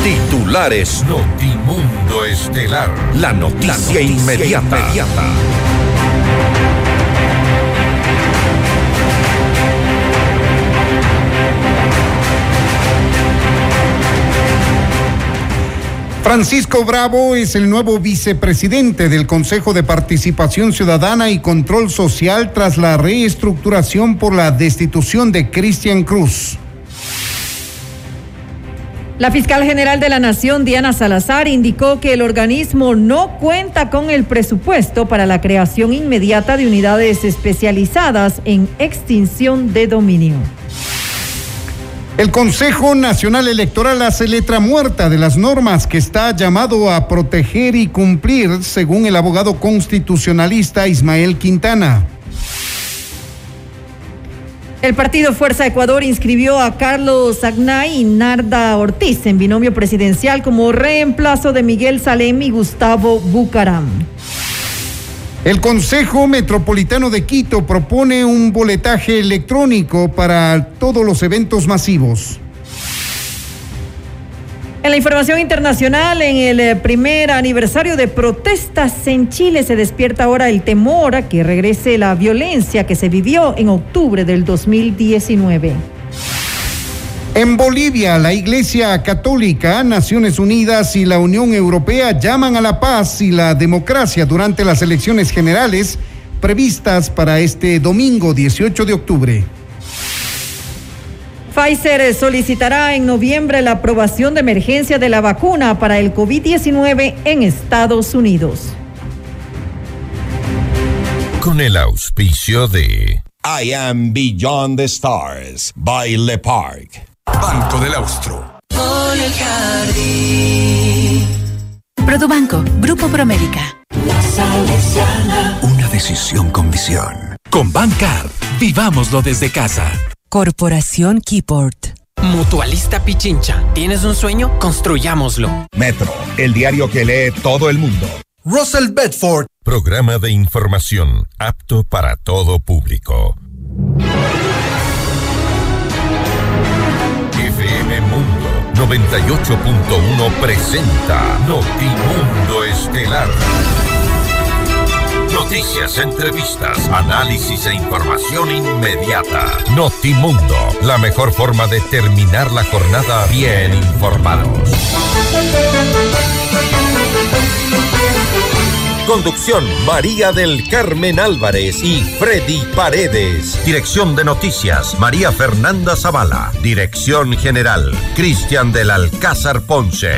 Titulares. Notimundo Estelar. La noticia inmediata. Francisco Bravo es el nuevo vicepresidente del Consejo de Participación Ciudadana y Control Social tras la reestructuración por la destitución de Cristian Cruz. La fiscal general de la Nación, Diana Salazar, indicó que el organismo no cuenta con el presupuesto para la creación inmediata de unidades especializadas en extinción de dominio. El Consejo Nacional Electoral hace letra muerta de las normas que está llamado a proteger y cumplir, según el abogado constitucionalista Ismael Quintana. El partido Fuerza Ecuador inscribió a Carlos Agnay y Narda Ortiz en binomio presidencial como reemplazo de Miguel Salem y Gustavo Bucaram. El Consejo Metropolitano de Quito propone un boletaje electrónico para todos los eventos masivos. En la información internacional, en el primer aniversario de protestas en Chile se despierta ahora el temor a que regrese la violencia que se vivió en octubre del 2019. En Bolivia, la Iglesia Católica, Naciones Unidas y la Unión Europea llaman a la paz y la democracia durante las elecciones generales previstas para este domingo 18 de octubre. Pfizer solicitará en noviembre la aprobación de emergencia de la vacuna para el COVID-19 en Estados Unidos. Con el auspicio de I am Beyond the Stars by Le Parc. Banco del Austro. Produbanco, Grupo Promérica. Una decisión con visión. Con Bancard, vivámoslo desde casa. Corporación Keyport. Mutualista Pichincha. ¿Tienes un sueño? Construyámoslo. Metro, el diario que lee todo el mundo. Russell Bedford. Programa de información apto para todo público. FM Mundo 98.1 presenta Notimundo Estelar. Noticias, entrevistas, análisis e información inmediata. Notimundo, la mejor forma de terminar la jornada bien informados. Conducción, María del Carmen Álvarez y Freddy Paredes. Dirección de Noticias, María Fernanda Zavala. Dirección General, Cristian del Alcázar Ponce.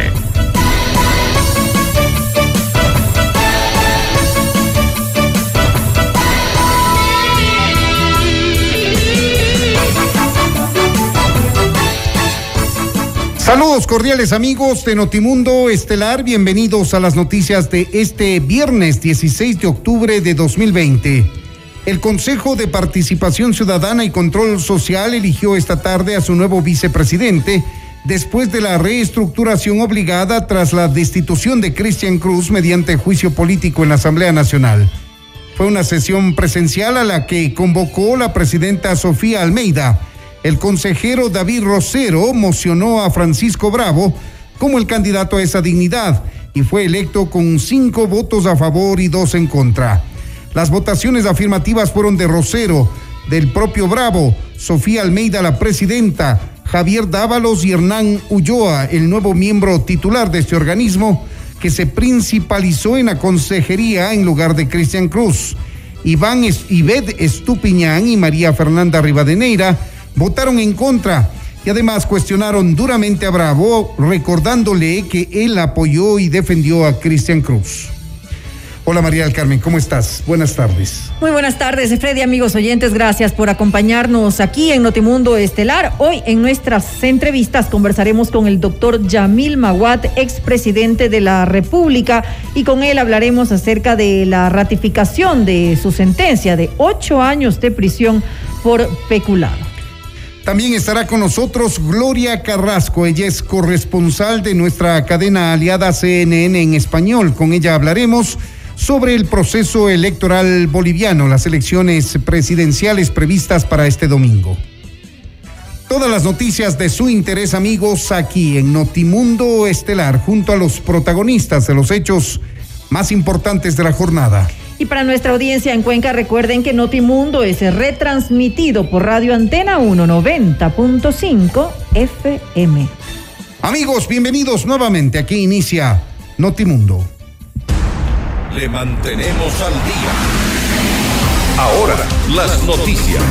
Saludos cordiales amigos de Notimundo Estelar, bienvenidos a las noticias de este viernes 16 de octubre de 2020. El Consejo de Participación Ciudadana y Control Social eligió esta tarde a su nuevo vicepresidente después de la reestructuración obligada tras la destitución de Cristian Cruz mediante juicio político en la Asamblea Nacional. Fue una sesión presencial a la que convocó la presidenta Sofía Almeida. El consejero David Rosero mocionó a Francisco Bravo como el candidato a esa dignidad y fue electo con 5 votos a favor y 2 en contra. Las votaciones afirmativas fueron de Rosero, del propio Bravo, Sofía Almeida, la presidenta, Javier Dávalos y Hernán Ulloa, el nuevo miembro titular de este organismo que se principalizó en la consejería en lugar de Cristian Cruz. Ivette Estupiñán y María Fernanda Rivadeneira votaron en contra y además cuestionaron duramente a Bravo, recordándole que él apoyó y defendió a Cristian Cruz. Hola María del Carmen, ¿cómo estás? Buenas tardes. Muy buenas tardes, Freddy, amigos oyentes, gracias por acompañarnos aquí en Notimundo Estelar. Hoy en nuestras entrevistas conversaremos con el doctor Yamil Maguad, expresidente de la República, y con él hablaremos acerca de la ratificación de su sentencia de 8 años de prisión por peculado. También estará con nosotros Gloria Carrasco, ella es corresponsal de nuestra cadena aliada CNN en español. Con ella hablaremos sobre el proceso electoral boliviano, las elecciones presidenciales previstas para este domingo. Todas las noticias de su interés, amigos, aquí en Notimundo Estelar, junto a los protagonistas de los hechos más importantes de la jornada. Y para nuestra audiencia en Cuenca, recuerden que Notimundo es retransmitido por Radio Antena 190.5 FM. Amigos, bienvenidos nuevamente. Aquí inicia Notimundo. Le mantenemos al día. Ahora, las noticias.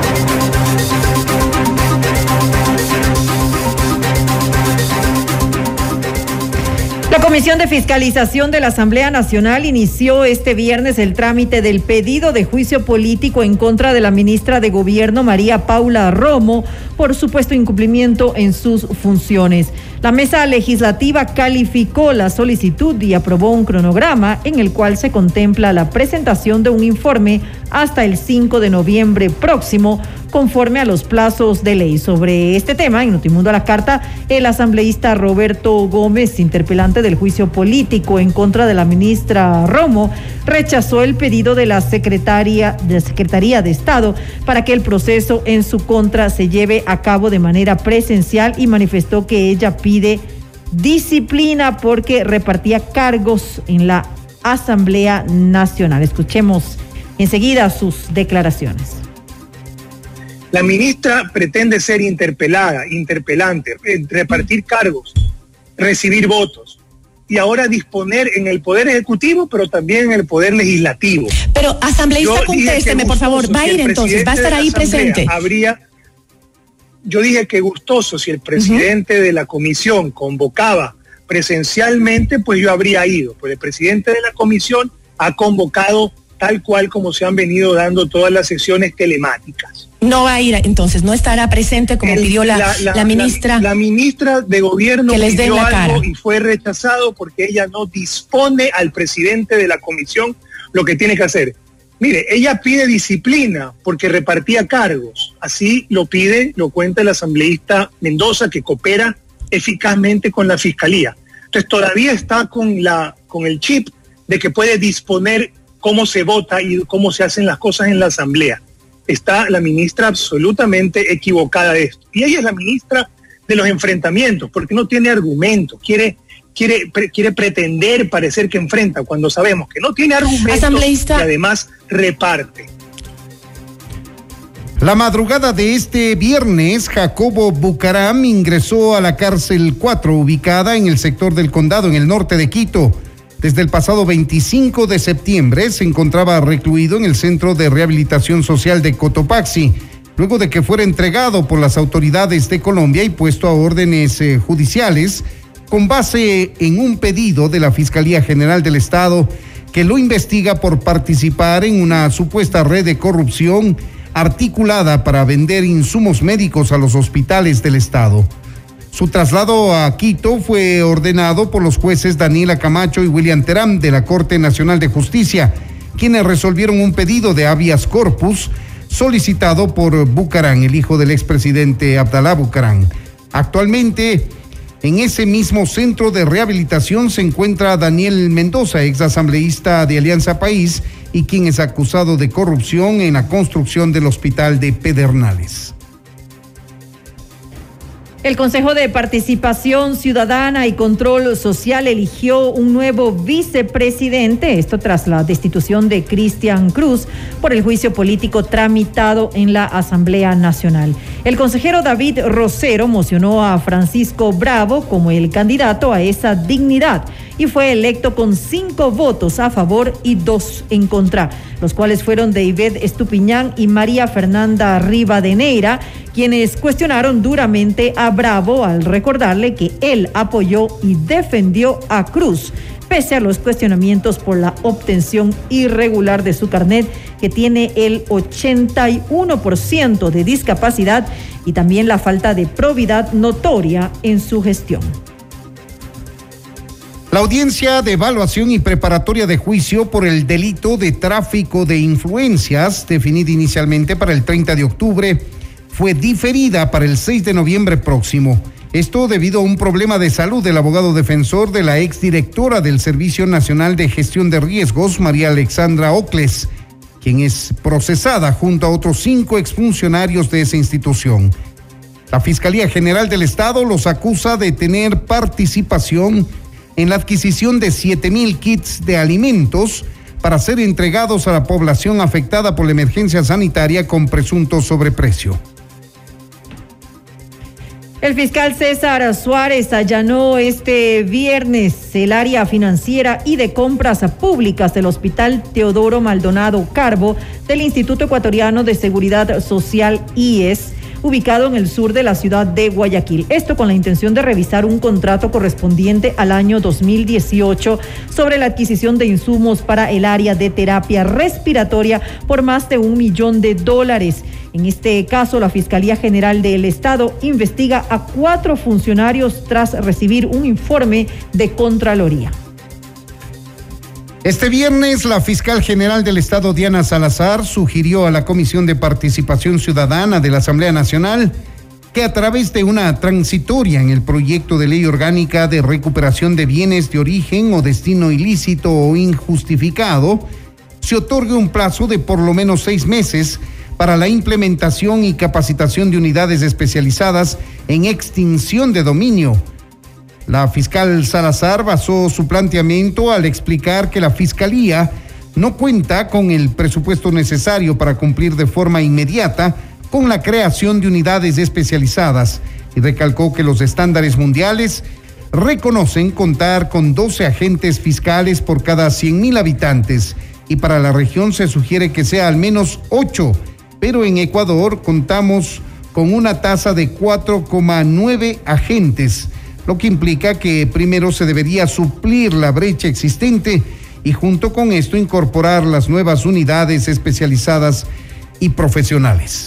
La Comisión de Fiscalización de la Asamblea Nacional inició este viernes el trámite del pedido de juicio político en contra de la ministra de Gobierno, María Paula Romo, por supuesto incumplimiento en sus funciones. La mesa legislativa calificó la solicitud y aprobó un cronograma en el cual se contempla la presentación de un informe hasta el 5 de noviembre próximo, conforme a los plazos de ley. Sobre este tema, en Notimundo a la Carta, el asambleísta Roberto Gómez, interpelante del juicio político en contra de la ministra Romo, rechazó el pedido de la Secretaría de Estado para que el proceso en su contra se lleve a cabo de manera presencial y manifestó que ella pide disciplina porque repartía cargos en la Asamblea Nacional. Escuchemos enseguida sus declaraciones. La ministra pretende ser interpelante, repartir cargos, recibir votos y ahora disponer en el Poder Ejecutivo, pero también en el Poder Legislativo. Pero, asambleísta, contésteme, por favor. ¿Va a ir entonces? ¿Va a estar ahí presente? Yo dije que gustoso, si el presidente de la comisión convocaba presencialmente, pues yo habría ido. Pues el presidente de la comisión ha convocado tal cual como se han venido dando todas las sesiones telemáticas. No va a ir, entonces, no estará presente como pidió la ministra. La ministra de Gobierno que les pidió den la algo cara. Y fue rechazado porque ella no dispone al presidente de la comisión lo que tiene que hacer. Mire, ella pide disciplina porque repartía cargos. Así lo pide, lo cuenta el asambleísta Mendoza, que coopera eficazmente con la fiscalía. Entonces todavía está con el chip de que puede disponer cómo se vota y cómo se hacen las cosas en la asamblea. Está la ministra absolutamente equivocada de esto. Y ella es la ministra de los enfrentamientos, porque no tiene argumentos, quiere pretender parecer que enfrenta, cuando sabemos que no tiene argumentos, asambleísta, y además reparte. La madrugada de este viernes, Jacobo Bucaram ingresó a la cárcel 4, ubicada en el sector del Condado, en el norte de Quito. Desde el pasado 25 de septiembre se encontraba recluido en el Centro de Rehabilitación Social de Cotopaxi, luego de que fuera entregado por las autoridades de Colombia y puesto a órdenes judiciales con base en un pedido de la Fiscalía General del Estado que lo investiga por participar en una supuesta red de corrupción articulada para vender insumos médicos a los hospitales del Estado. Su traslado a Quito fue ordenado por los jueces Daniela Camacho y William Terán de la Corte Nacional de Justicia, quienes resolvieron un pedido de habeas corpus solicitado por Bucaram, el hijo del expresidente Abdalá Bucaram. Actualmente, en ese mismo centro de rehabilitación se encuentra Daniel Mendoza, exasambleísta de Alianza País y quien es acusado de corrupción en la construcción del hospital de Pedernales. El Consejo de Participación Ciudadana y Control Social eligió un nuevo vicepresidente, esto tras la destitución de Cristian Cruz por el juicio político tramitado en la Asamblea Nacional. El consejero David Rosero mocionó a Francisco Bravo como el candidato a esa dignidad y fue electo con 5 votos a favor y 2 en contra, los cuales fueron de Ivette Estupiñán y María Fernanda Rivadeneira, quienes cuestionaron duramente a Bravo al recordarle que él apoyó y defendió a Cruz, pese a los cuestionamientos por la obtención irregular de su carnet, que tiene el 81% de discapacidad, y también la falta de probidad notoria en su gestión. La audiencia de evaluación y preparatoria de juicio por el delito de tráfico de influencias, definida inicialmente para el 30 de octubre, fue diferida para el 6 de noviembre próximo. Esto debido a un problema de salud del abogado defensor de la exdirectora del Servicio Nacional de Gestión de Riesgos, María Alexandra Ocles, quien es procesada junto a otros 5 exfuncionarios de esa institución. La Fiscalía General del Estado los acusa de tener participación en la adquisición de 7,000 kits de alimentos para ser entregados a la población afectada por la emergencia sanitaria con presunto sobreprecio. El fiscal César Suárez allanó este viernes el área financiera y de compras públicas del Hospital Teodoro Maldonado Carbo del Instituto Ecuatoriano de Seguridad Social IES, ubicado en el sur de la ciudad de Guayaquil. Esto con la intención de revisar un contrato correspondiente al año 2018 sobre la adquisición de insumos para el área de terapia respiratoria por más de $1 millón. En este caso, la Fiscalía General del Estado investiga a 4 funcionarios tras recibir un informe de Contraloría. Este viernes, la fiscal general del Estado, Diana Salazar, sugirió a la Comisión de Participación Ciudadana de la Asamblea Nacional que a través de una transitoria en el proyecto de ley orgánica de recuperación de bienes de origen o destino ilícito o injustificado, se otorgue un plazo de por lo menos 6 meses para la implementación y capacitación de unidades especializadas en extinción de dominio. La fiscal Salazar basó su planteamiento al explicar que la Fiscalía no cuenta con el presupuesto necesario para cumplir de forma inmediata con la creación de unidades especializadas y recalcó que los estándares mundiales reconocen contar con 12 agentes fiscales por cada 100,000 habitantes y para la región se sugiere que sea al menos 8, pero en Ecuador contamos con una tasa de 4,9 agentes, lo que implica que primero se debería suplir la brecha existente y junto con esto incorporar las nuevas unidades especializadas y profesionales.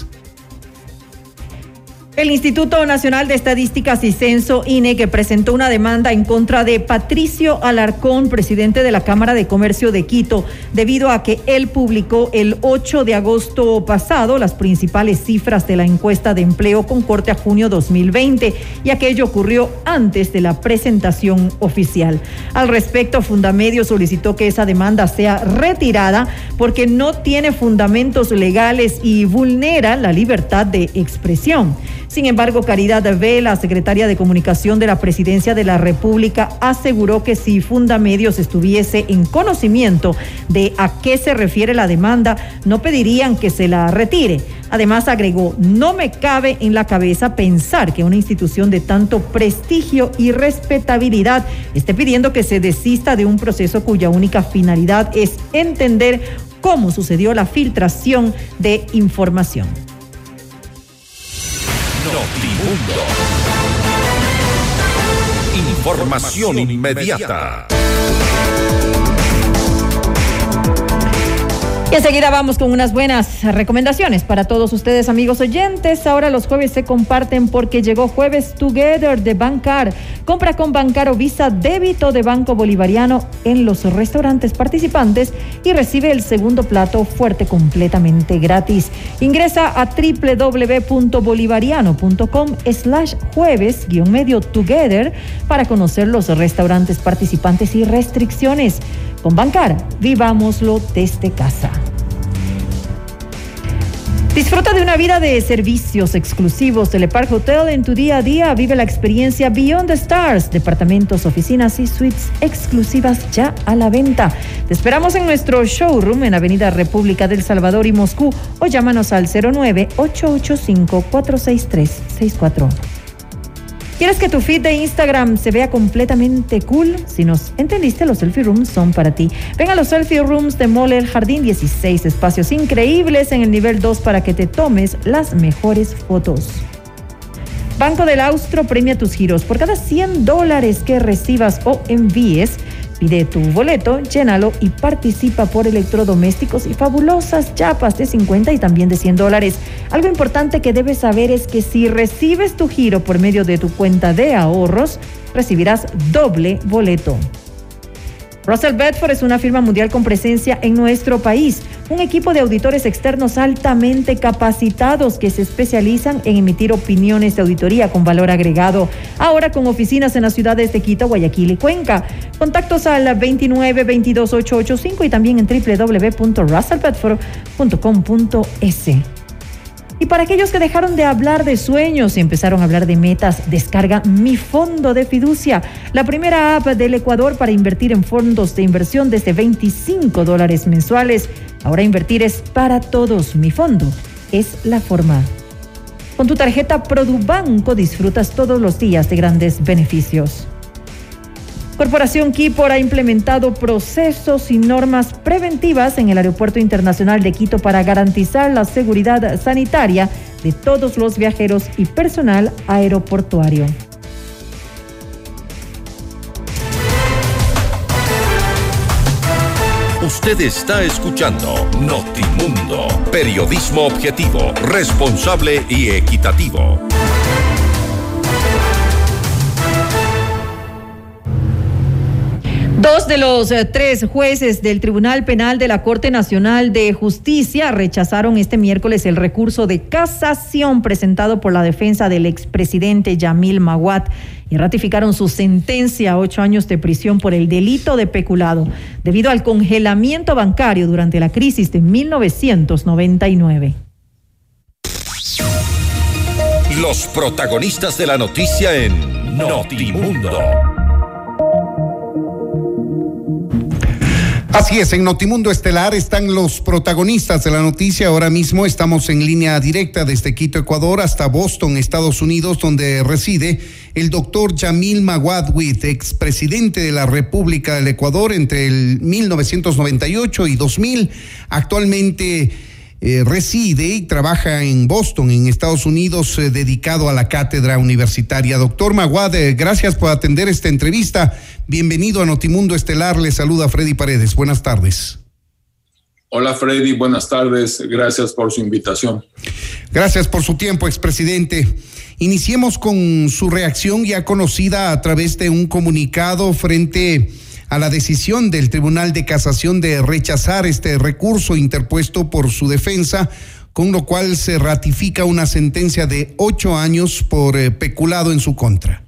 El Instituto Nacional de Estadísticas y Censo, INE, que presentó una demanda en contra de Patricio Alarcón, presidente de la Cámara de Comercio de Quito, debido a que él publicó el 8 de agosto pasado las principales cifras de la encuesta de empleo con corte a junio 2020, y aquello ocurrió antes de la presentación oficial. Al respecto, Fundamedio solicitó que esa demanda sea retirada porque no tiene fundamentos legales y vulnera la libertad de expresión. Sin embargo, Caridad Vela, secretaria de Comunicación de la Presidencia de la República, aseguró que si Fundamedios estuviese en conocimiento de a qué se refiere la demanda, no pedirían que se la retire. Además, agregó, no me cabe en la cabeza pensar que una institución de tanto prestigio y respetabilidad esté pidiendo que se desista de un proceso cuya única finalidad es entender cómo sucedió la filtración de información. Notimundo. Información inmediata. Y enseguida vamos con unas buenas recomendaciones para todos ustedes, amigos oyentes. Ahora los jueves se comparten porque llegó Jueves Together de Bancar. Compra con Bancar o Visa débito de Banco Bolivariano en los restaurantes participantes y recibe el segundo plato fuerte completamente gratis. Ingresa a www.bolivariano.com/jueves-together para conocer los restaurantes participantes y restricciones. Con Bancar, vivámoslo desde casa. Disfruta de una vida de servicios exclusivos. Telepark Hotel, en tu día a día vive la experiencia Beyond the Stars. Departamentos, oficinas y suites exclusivas ya a la venta. Te esperamos en nuestro showroom en Avenida República del Salvador y Moscú o llámanos al 09-885-463-64. ¿Quieres que tu feed de Instagram se vea completamente cool? Si nos entendiste, los selfie rooms son para ti. Ven a los selfie rooms de Mall El Jardín, 16 espacios increíbles en el nivel 2 para que te tomes las mejores fotos. Banco del Austro premia tus giros. Por cada $100 que recibas o envíes, pide tu boleto, llénalo y participa por electrodomésticos y fabulosas chapas de 50 y también de $100. Algo importante que debes saber es que si recibes tu giro por medio de tu cuenta de ahorros, recibirás doble boleto. Russell Bedford es una firma mundial con presencia en nuestro país, un equipo de auditores externos altamente capacitados que se especializan en emitir opiniones de auditoría con valor agregado, ahora con oficinas en las ciudades de Quito, Guayaquil y Cuenca. Contactos al 29-22-885 y también en www.russellbedford.com.es. Y para aquellos que dejaron de hablar de sueños y empezaron a hablar de metas, descarga Mi Fondo de Fiducia, la primera app del Ecuador para invertir en fondos de inversión desde $25 mensuales. Ahora invertir es para todos. Mi Fondo es la forma. Con tu tarjeta Produbanco disfrutas todos los días de grandes beneficios. Corporación Kipor ha implementado procesos y normas preventivas en el Aeropuerto Internacional de Quito para garantizar la seguridad sanitaria de todos los viajeros y personal aeroportuario. Usted está escuchando Notimundo, periodismo objetivo, responsable y equitativo. Dos de los 3 jueces del Tribunal Penal de la Corte Nacional de Justicia rechazaron este miércoles el recurso de casación presentado por la defensa del expresidente Yamil Maguad y ratificaron su sentencia a 8 años de prisión por el delito de peculado debido al congelamiento bancario durante la crisis de 1999. Los protagonistas de la noticia en Notimundo. Así es, en Notimundo Estelar están los protagonistas de la noticia. Ahora mismo estamos en línea directa desde Quito, Ecuador, hasta Boston, Estados Unidos, donde reside el doctor Yamil Maguad, expresidente de la República del Ecuador entre el 1998 y 2000. Actualmente reside y trabaja en Boston, en Estados Unidos, dedicado a la cátedra universitaria. Doctor Maguad, gracias por atender esta entrevista. Bienvenido a Notimundo Estelar. Le saluda Freddy Paredes. Buenas tardes. Hola Freddy, buenas tardes. Gracias por su invitación. Gracias por su tiempo, expresidente. Iniciemos con su reacción ya conocida a través de un comunicado frente a la decisión del Tribunal de Casación de rechazar este recurso interpuesto por su defensa, con lo cual se ratifica una sentencia de 8 años por peculado en su contra.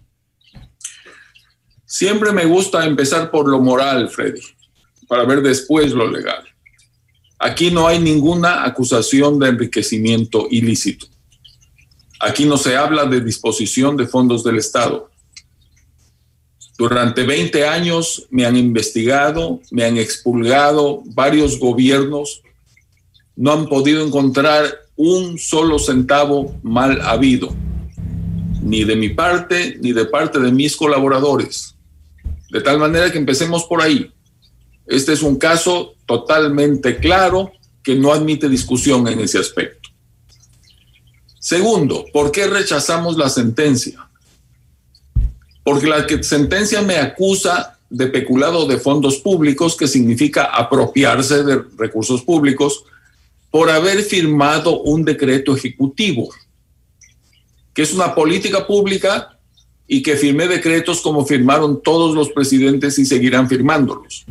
Siempre me gusta empezar por lo moral, Freddy, para ver después lo legal. Aquí no hay ninguna acusación de enriquecimiento ilícito. Aquí no se habla de disposición de fondos del Estado. Durante 20 años me han investigado, me han expurgado varios gobiernos. No han podido encontrar un solo centavo mal habido, ni de mi parte, ni de parte de mis colaboradores. De tal manera que empecemos por ahí. Este es un caso totalmente claro que no admite discusión en ese aspecto. Segundo, ¿por qué rechazamos la sentencia? Porque la sentencia me acusa de peculado de fondos públicos, que significa apropiarse de recursos públicos, por haber firmado un decreto ejecutivo, que es una política pública y que firmé decretos como firmaron todos los presidentes y seguirán firmándolos.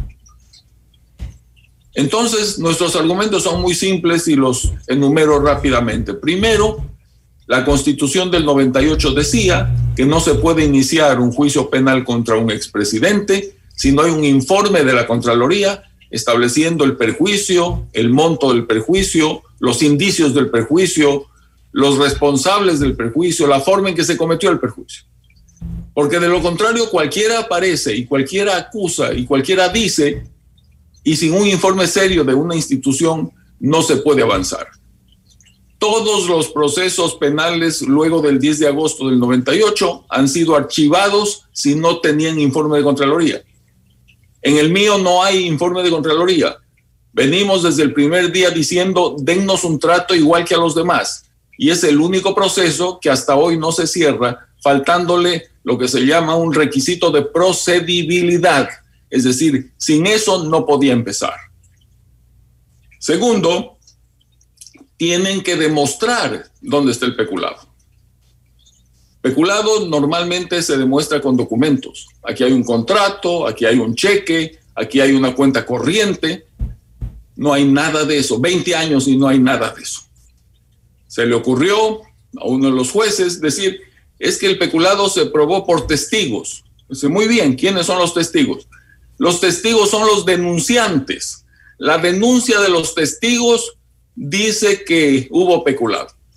Entonces, nuestros argumentos son muy simples y los enumero rápidamente. Primero, la Constitución del 98 decía que no se puede iniciar un juicio penal contra un expresidente si no hay un informe de la Contraloría estableciendo el perjuicio, el monto del perjuicio, los indicios del perjuicio, los responsables del perjuicio, la forma en que se cometió el perjuicio. Porque de lo contrario, cualquiera aparece y cualquiera acusa y cualquiera dice, y sin un informe serio de una institución no se puede avanzar. Todos los procesos penales luego del 10 de agosto del 98 han sido archivados si no tenían informe de Contraloría. En el mío no hay informe de Contraloría. Venimos desde el primer día diciendo, dennos un trato igual que a los demás. Y es el único proceso que hasta hoy no se cierra, faltándole lo que se llama un requisito de procedibilidad. Es decir, sin eso no podía empezar. Segundo, tienen que demostrar dónde está el peculado. Peculado normalmente se demuestra con documentos. Aquí hay un contrato, aquí hay un cheque, aquí hay una cuenta corriente. No hay nada de eso. 20 años y no hay nada de eso. Se le ocurrió a uno de los jueces decir, es que el peculado se probó por testigos. Dice, muy bien, ¿quiénes son los testigos? Los testigos son los denunciantes. La denuncia de los testigos dice que hubo peculado.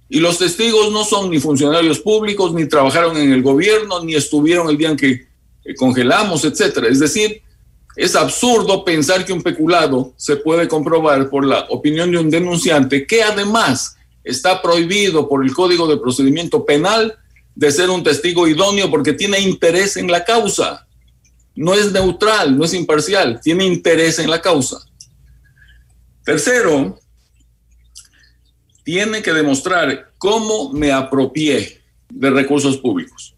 Y los testigos no son ni funcionarios públicos, ni trabajaron en el gobierno, ni estuvieron el día en que congelamos, etcétera. Es decir, es absurdo pensar que un peculado se puede comprobar por la opinión de un denunciante, que además está prohibido por el Código de Procedimiento Penal de ser un testigo idóneo porque tiene interés en la causa. No es neutral, no es imparcial, tiene interés en la causa. Tercero, tiene que demostrar cómo me apropié de recursos públicos.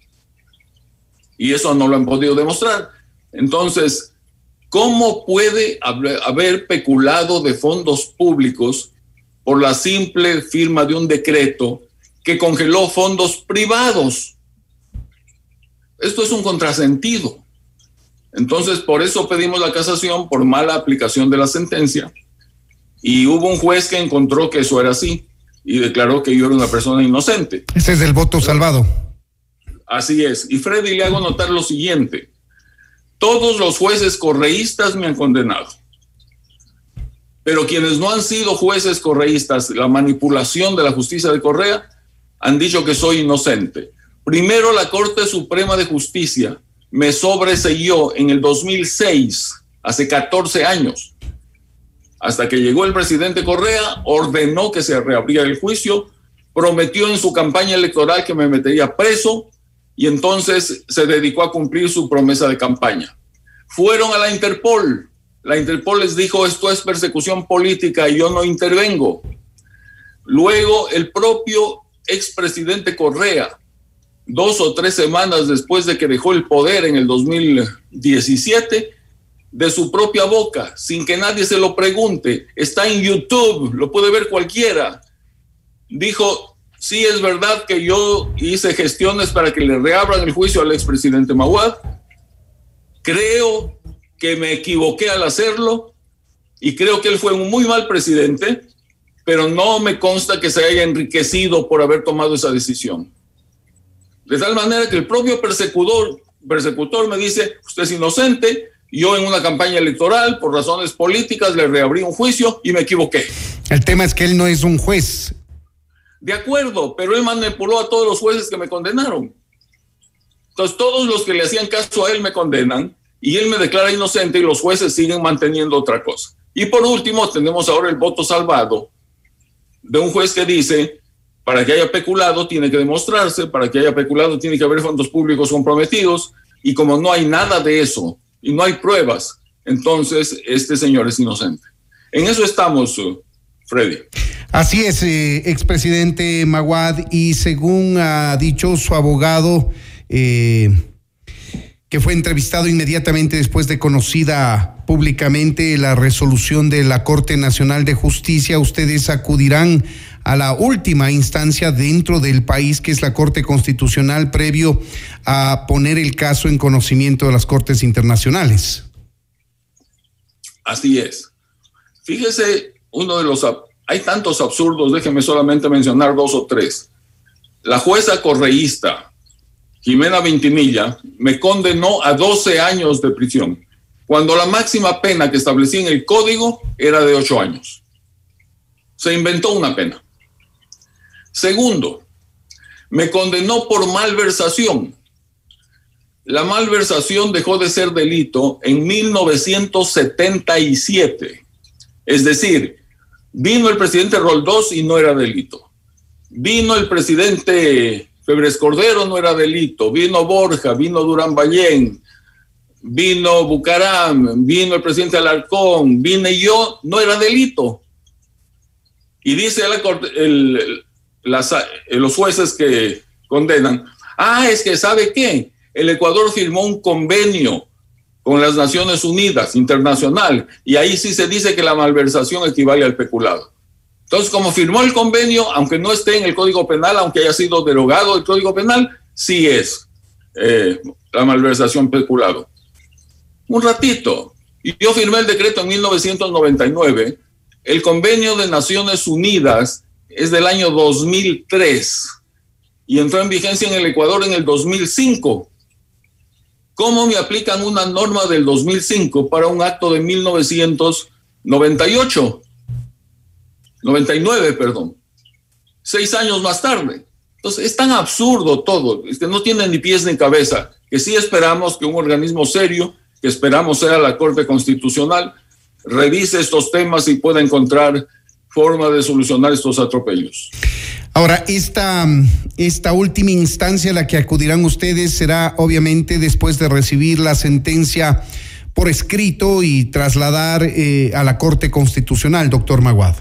Y eso no lo han podido demostrar. Entonces, ¿cómo puede haber peculado de fondos públicos por la simple firma de un decreto que congeló fondos privados? Esto es un contrasentido. Entonces, por eso pedimos la casación por mala aplicación de la sentencia. Y hubo un juez que encontró que eso era así y declaró que yo era una persona inocente. Ese es el voto salvado. Así es. Y Freddy, le hago notar lo siguiente. Todos los jueces correístas me han condenado. Pero quienes no han sido jueces correístas, la manipulación de la justicia de Correa, han dicho que soy inocente. Primero, la Corte Suprema de Justicia me sobreseyó en el 2006, hace 14 años. Hasta que llegó el presidente Correa, ordenó que se reabriera el juicio, prometió en su campaña electoral que me metería preso y entonces se dedicó a cumplir su promesa de campaña. Fueron a la Interpol. La Interpol les dijo, esto es persecución política y yo no intervengo. Luego, el propio expresidente Correa, 2 o 3 semanas después de que dejó el poder en el 2017, de su propia boca, sin que nadie se lo pregunte, está en YouTube, lo puede ver cualquiera, dijo, sí es verdad que yo hice gestiones para que le reabran el juicio al expresidente Maguad, creo que me equivoqué al hacerlo y creo que él fue un muy mal presidente, pero no me consta que se haya enriquecido por haber tomado esa decisión. De tal manera que el propio persecutor me dice, usted es inocente. Yo en una campaña electoral, por razones políticas, le reabrí un juicio y me equivoqué. El tema es que él no es un juez. De acuerdo, pero él manipuló a todos los jueces que me condenaron. Entonces, todos los que le hacían caso a él me condenan y él me declara inocente y los jueces siguen manteniendo otra cosa. Y por último, tenemos ahora el voto salvado de un juez que dice, para que haya peculado tiene que demostrarse, para que haya peculado tiene que haber fondos públicos comprometidos y como no hay nada de eso, y no hay pruebas, entonces este señor es inocente. En eso estamos, Freddy. Así es, expresidente Maguad, y según ha dicho su abogado, que fue entrevistado inmediatamente después de conocida públicamente la resolución de la Corte Nacional de Justicia, ustedes acudirán a la última instancia dentro del país, que es la Corte Constitucional, previo a poner el caso en conocimiento de las Cortes Internacionales. Así es. Fíjese, hay tantos absurdos, déjeme solamente mencionar 2 o 3. La jueza correísta, Jimena Ventimilla, me condenó a 12 años de prisión, cuando la máxima pena que establecí en el código era de 8 años. Se inventó una pena. Segundo, me condenó por malversación. La malversación dejó de ser delito en 1977. Es decir, vino el presidente Roldós y no era delito. Vino el presidente Febres Cordero, no era delito. Vino Borja, vino Durán Ballén, vino Bucaram, vino el presidente Alarcón, vine yo, no era delito. Y dice la corte, los jueces que condenan, es que ¿sabe qué? El Ecuador firmó un convenio con las Naciones Unidas, internacional, y ahí sí se dice que la malversación equivale al peculado. Entonces, como firmó el convenio, aunque no esté en el Código Penal, aunque haya sido derogado el Código Penal, sí es la malversación peculado. Un ratito. Y yo firmé el decreto en 1999. El convenio de Naciones Unidas es del año 2003 y entró en vigencia en el Ecuador en el 2005. ¿Cómo me aplican una norma del 2005 para un acto de 1999, perdón? 6 años más tarde. Entonces, es tan absurdo todo, no tiene ni pies ni cabeza, que sí esperamos que un organismo serio, que esperamos sea la Corte Constitucional, revise estos temas y pueda encontrar forma de solucionar estos atropellos. Ahora, esta última instancia a la que acudirán ustedes será obviamente después de recibir la sentencia por escrito y trasladar a la Corte Constitucional, doctor Maguad.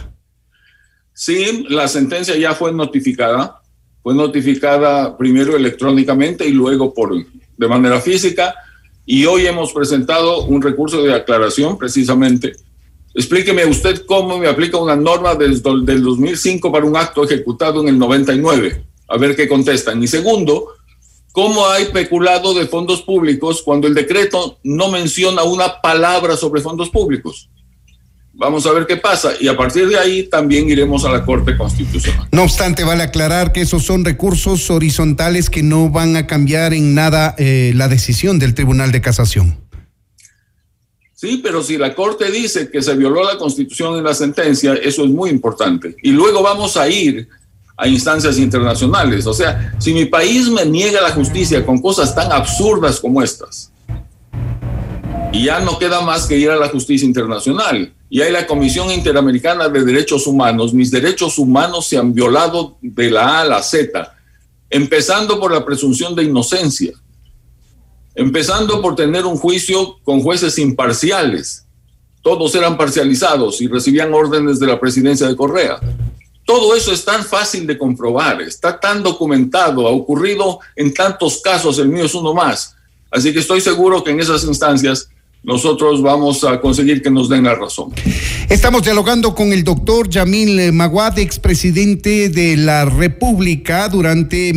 Sí, la sentencia ya fue notificada primero electrónicamente y luego de manera física, y hoy hemos presentado un recurso de aclaración precisamente. Explíqueme usted cómo me aplica una norma del 2005 para un acto ejecutado en el 99. A ver qué contestan. Y segundo, ¿cómo hay peculado de fondos públicos cuando el decreto no menciona una palabra sobre fondos públicos? Vamos a ver qué pasa y a partir de ahí también iremos a la Corte Constitucional. No obstante, vale aclarar que esos son recursos horizontales que no van a cambiar en nada la decisión del Tribunal de Casación. Sí, pero si la Corte dice que se violó la Constitución en la sentencia, eso es muy importante. Y luego vamos a ir a instancias internacionales. O sea, si mi país me niega la justicia con cosas tan absurdas como estas, y ya no queda más que ir a la justicia internacional. Y hay la Comisión Interamericana de Derechos Humanos. Mis derechos humanos se han violado de la A a la Z, empezando por la presunción de inocencia, empezando por tener un juicio con jueces imparciales. Todos eran parcializados y recibían órdenes de la presidencia de Correa. Todo eso es tan fácil de comprobar, está tan documentado, ha ocurrido en tantos casos, el mío es uno más. Así que estoy seguro que en esas instancias nosotros vamos a conseguir que nos den la razón. Estamos dialogando con el doctor Yamil Maguad, expresidente de la República durante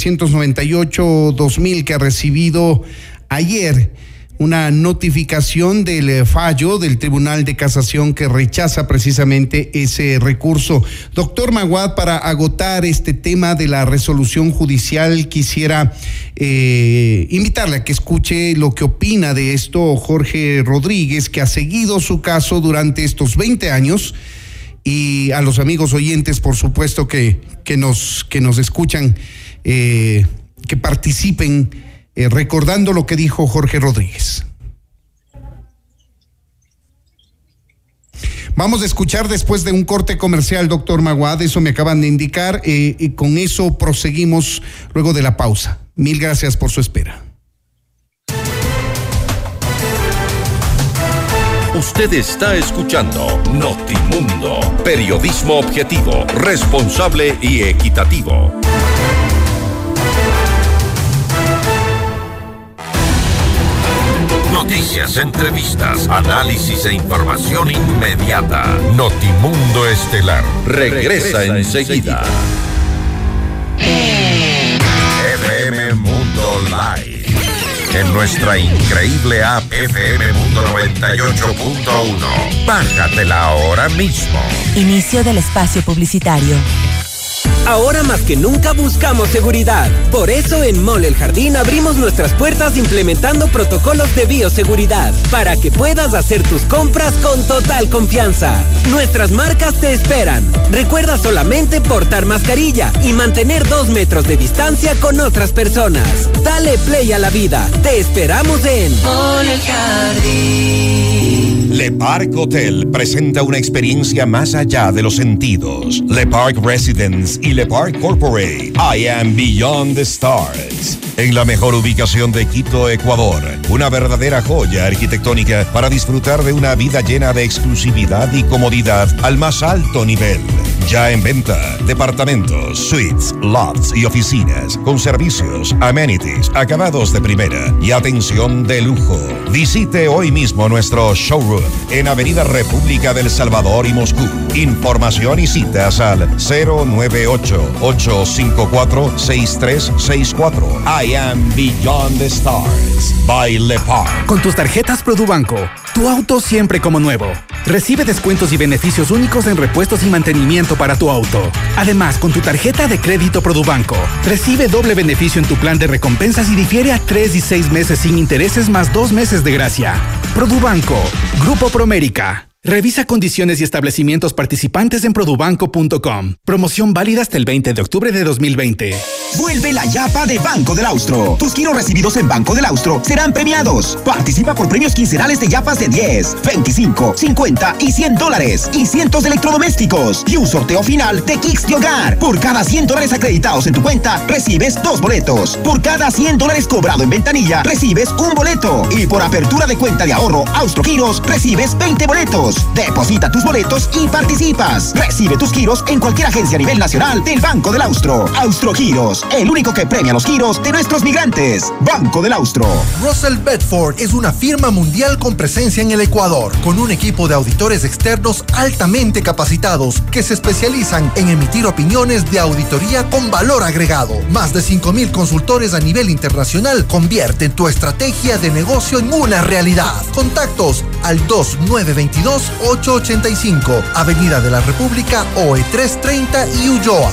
1998-2000, que ha recibido ayer una notificación del fallo del Tribunal de Casación que rechaza precisamente ese recurso. Doctor Maguad, para agotar este tema de la resolución judicial, quisiera invitarle a que escuche lo que opina de esto Jorge Rodríguez, que ha seguido su caso durante estos 20 años, y a los amigos oyentes, por supuesto, que nos escuchan, que participen recordando lo que dijo Jorge Rodríguez. Vamos a escuchar después de un corte comercial, doctor Maguad, eso me acaban de indicar, y con eso proseguimos luego de la pausa. Mil gracias por su espera. Usted está escuchando Notimundo, periodismo objetivo, responsable y equitativo. Noticias, entrevistas, análisis e información inmediata. Notimundo Estelar regresa enseguida. FM Mundo Live. En nuestra increíble app FM Mundo 98.1. Bájatela ahora mismo. Inicio del espacio publicitario. Ahora más que nunca buscamos seguridad. Por eso en Mall El Jardín abrimos nuestras puertas implementando protocolos de bioseguridad para que puedas hacer tus compras con total confianza. Nuestras marcas te esperan. Recuerda solamente portar mascarilla y mantener 2 metros de distancia con otras personas. Dale play a la vida. Te esperamos en Mall El Jardín. Le Parc Hotel presenta una experiencia más allá de los sentidos. Le Parc Residence y Le Parc Corporate. I am Beyond the Stars. En la mejor ubicación de Quito, Ecuador. Una verdadera joya arquitectónica para disfrutar de una vida llena de exclusividad y comodidad al más alto nivel. Ya en venta, departamentos, suites, lofts y oficinas con servicios, amenities, acabados de primera y atención de lujo. Visite hoy mismo nuestro showroom en Avenida República del Salvador y Moscú. Información y citas al 098-854-6364. I am Beyond the Stars by Le Parc. Con tus tarjetas Produbanco, tu auto siempre como nuevo. Recibe descuentos y beneficios únicos en repuestos y mantenimiento para tu auto. Además, con tu tarjeta de crédito Produbanco, recibe doble beneficio en tu plan de recompensas y difiere a 3 y 6 meses sin intereses más 2 meses de gracia. Produbanco, Grupo Promérica. Revisa condiciones y establecimientos participantes en produbanco.com. Promoción válida hasta el 20 de octubre de 2020. Vuelve la Yapa de Banco del Austro. Tus giros recibidos en Banco del Austro serán premiados. Participa por premios quincenales de Yapas de 10, 25, 50 y $100 y cientos de electrodomésticos. Y un sorteo final de kits de hogar. Por cada $100 acreditados en tu cuenta, recibes 2 boletos. Por cada $100 cobrado en ventanilla, recibes un boleto. Y por apertura de cuenta de ahorro Austro Giros, recibes 20 boletos. Deposita tus boletos y participas. Recibe tus giros en cualquier agencia a nivel nacional del Banco del Austro. Austro Giros, el único que premia los giros de nuestros migrantes. Banco del Austro. Russell Bedford es una firma mundial con presencia en el Ecuador, con un equipo de auditores externos altamente capacitados que se especializan en emitir opiniones de auditoría con valor agregado. Más de 5,000 consultores a nivel internacional convierten tu estrategia de negocio en una realidad. Contactos al 2922-885, Avenida de la República, OE 330 y Ulloa.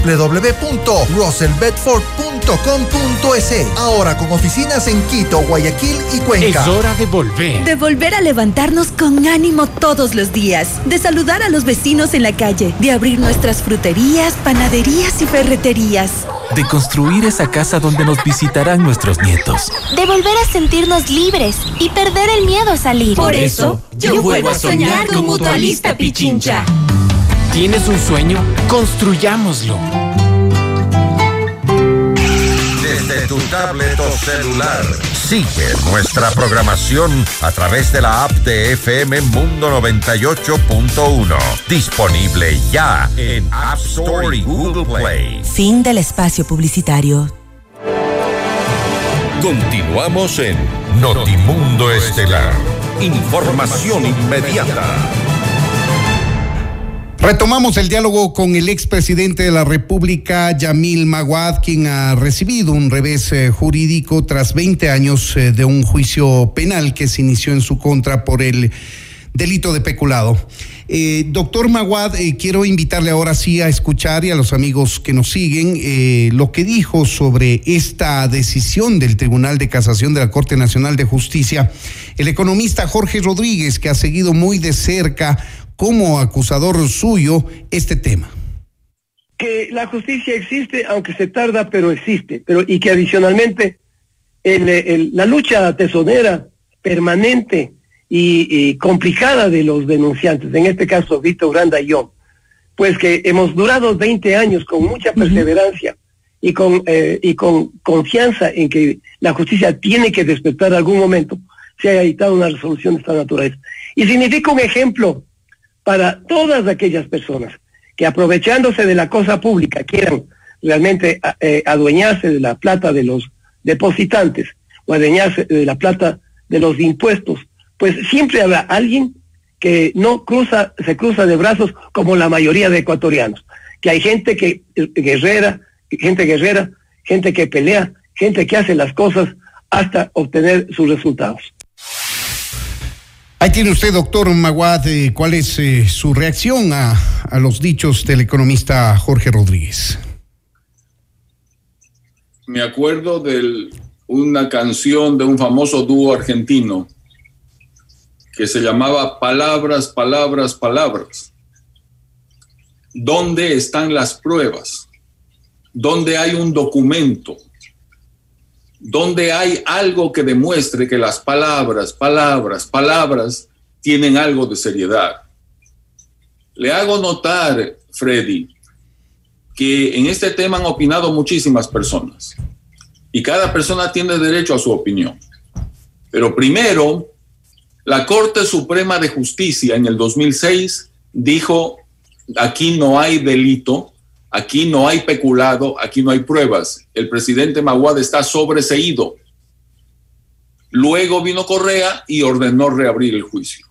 www.russellbedford.com.es. Ahora con oficinas en Quito, Guayaquil y Cuenca. Es hora de volver. De volver a levantarnos con ánimo todos los días. De saludar a los vecinos en la calle. De abrir nuestras fruterías, panaderías y ferreterías. De construir esa casa donde nos visitarán nuestros nietos. De volver a sentirnos libres y perder el miedo a salir. Por eso, yo vuelvo a soñar con Mutualista Pichincha. ¿Tienes un sueño? Construyámoslo. Desde tu tablet o celular, sigue nuestra programación a través de la app de FM Mundo 98.1. Disponible ya en App Store y Google Play. Fin del espacio publicitario. Continuamos en Notimundo Estelar. Información inmediata. Retomamos el diálogo con el expresidente de la República, Yamil Maguad, quien ha recibido un revés jurídico tras 20 años de un juicio penal que se inició en su contra por el delito de peculado. Doctor Maguad, quiero invitarle ahora sí a escuchar, y a los amigos que nos siguen, lo que dijo sobre esta decisión del Tribunal de Casación de la Corte Nacional de Justicia el economista Jorge Rodríguez, que ha seguido muy de cerca como acusador suyo este tema. Que la justicia existe, aunque se tarda, pero existe, y que adicionalmente la lucha tesonera permanente y complicada de los denunciantes, en este caso Víctor Uranda y yo, pues que hemos durado 20 años con mucha perseverancia y con confianza en que la justicia tiene que despertar algún momento, se haya dictado una resolución de esta naturaleza. Y significa un ejemplo para todas aquellas personas que, aprovechándose de la cosa pública, quieran realmente adueñarse de la plata de los depositantes o adueñarse de la plata de los impuestos, pues siempre habrá alguien que se cruza de brazos como la mayoría de ecuatorianos, que hay gente guerrera, gente que pelea, gente que hace las cosas hasta obtener sus resultados. Ahí tiene usted, doctor Maguad, ¿cuál es su reacción a los dichos del economista Jorge Rodríguez? Me acuerdo de una canción de un famoso dúo argentino que se llamaba Palabras, Palabras, Palabras. ¿Dónde están las pruebas? ¿Dónde hay un documento? ¿Dónde hay algo que demuestre que las palabras, palabras, palabras tienen algo de seriedad? Le hago notar, Freddy, que en este tema han opinado muchísimas personas y cada persona tiene derecho a su opinión. Pero primero, la Corte Suprema de Justicia en el 2006 dijo: aquí no hay delito, aquí no hay peculado, aquí no hay pruebas. El presidente Maguad está sobreseído. Luego vino Correa y ordenó reabrir el juicio.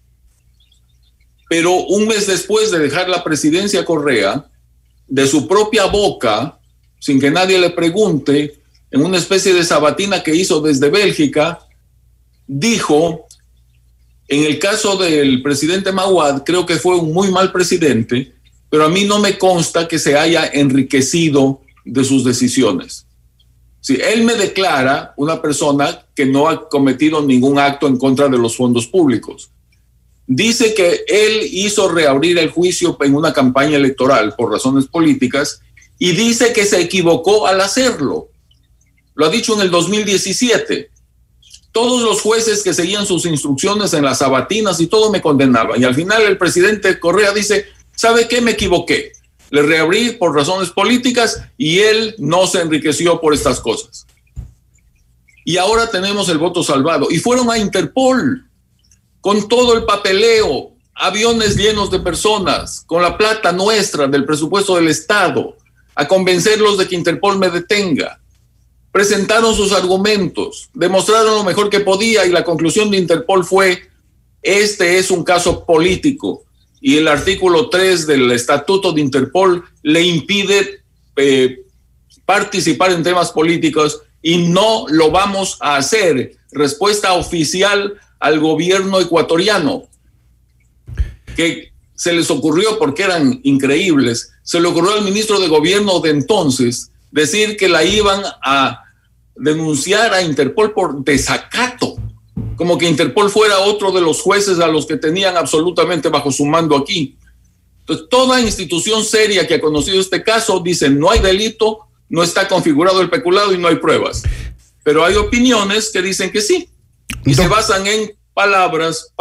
Pero un mes después de dejar la presidencia Correa, de su propia boca, sin que nadie le pregunte, en una especie de sabatina que hizo desde Bélgica, dijo: en el caso del presidente Maguad, creo que fue un muy mal presidente, pero a mí no me consta que se haya enriquecido de sus decisiones. Si él me declara una persona que no ha cometido ningún acto en contra de los fondos públicos, dice que él hizo reabrir el juicio en una campaña electoral por razones políticas y dice que se equivocó al hacerlo. Lo ha dicho en el 2017. Todos los jueces que seguían sus instrucciones en las sabatinas y todo me condenaban. Y al final el presidente Correa dice, ¿sabe qué? Me equivoqué. Le reabrí por razones políticas y él no se enriqueció por estas cosas. Y ahora tenemos el voto salvado. Y fueron a Interpol con todo el papeleo, aviones llenos de personas, con la plata nuestra del presupuesto del Estado, a convencerlos de que Interpol me detenga. Presentaron sus argumentos, demostraron lo mejor que podía y la conclusión de Interpol fue, este es un caso político y el artículo 3 del Estatuto de Interpol le impide participar en temas políticos y no lo vamos a hacer. Respuesta oficial al gobierno ecuatoriano, que se les ocurrió, porque eran increíbles, se le ocurrió al ministro de gobierno de entonces decir que la iban a denunciar a Interpol por desacato, como que Interpol fuera otro de los jueces a los que tenían absolutamente bajo su mando aquí. Entonces, toda institución seria que ha conocido este caso dice no hay delito, no está configurado el peculado y no hay pruebas. Pero hay opiniones que dicen que sí, y se basan en palabras.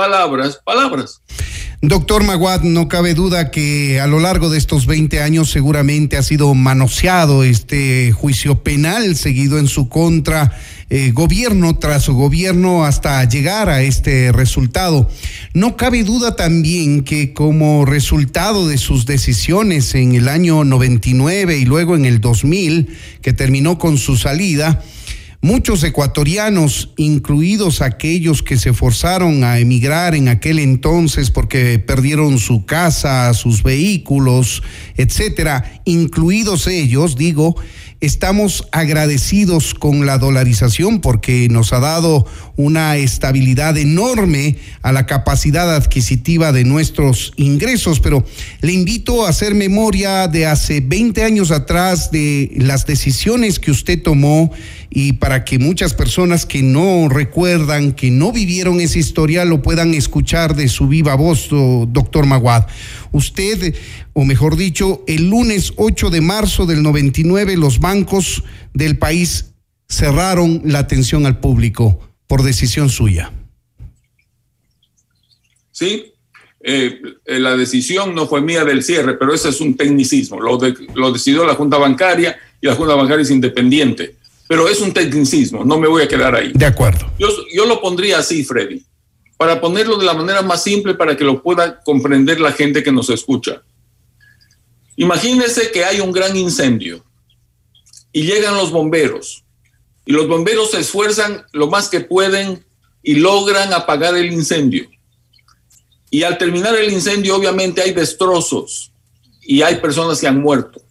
Doctor Maguad, no cabe duda que a lo largo de estos 20 años seguramente ha sido manoseado este juicio penal seguido en su contra, gobierno tras gobierno, hasta llegar a este resultado. No cabe duda también que como resultado de sus decisiones en el año 99 y luego en el 2000, que terminó con su salida, muchos ecuatorianos, incluidos aquellos que se forzaron a emigrar en aquel entonces porque perdieron su casa, sus vehículos, etcétera, incluidos ellos, digo, estamos agradecidos con la dolarización porque nos ha dado una estabilidad enorme a la capacidad adquisitiva de nuestros ingresos, pero le invito a hacer memoria de hace 20 años atrás, de las decisiones que usted tomó, y para que muchas personas que no recuerdan, que no vivieron esa historia, lo puedan escuchar de su viva voz, doctor Maguad. Usted, o mejor dicho, el lunes 8 de marzo del 99, los bancos del país cerraron la atención al público por decisión suya. Sí, la decisión no fue mía del cierre, pero ese es un tecnicismo. Lo decidió la Junta Bancaria y la Junta Bancaria es independiente. Pero es un tecnicismo, no me voy a quedar ahí. De acuerdo. Yo lo pondría así, Freddy, para ponerlo de la manera más simple para que lo pueda comprender la gente que nos escucha. Imagínense que hay un gran incendio y llegan los bomberos, y los bomberos se esfuerzan lo más que pueden y logran apagar el incendio. Y al terminar el incendio, obviamente hay destrozos y hay personas que han muerto.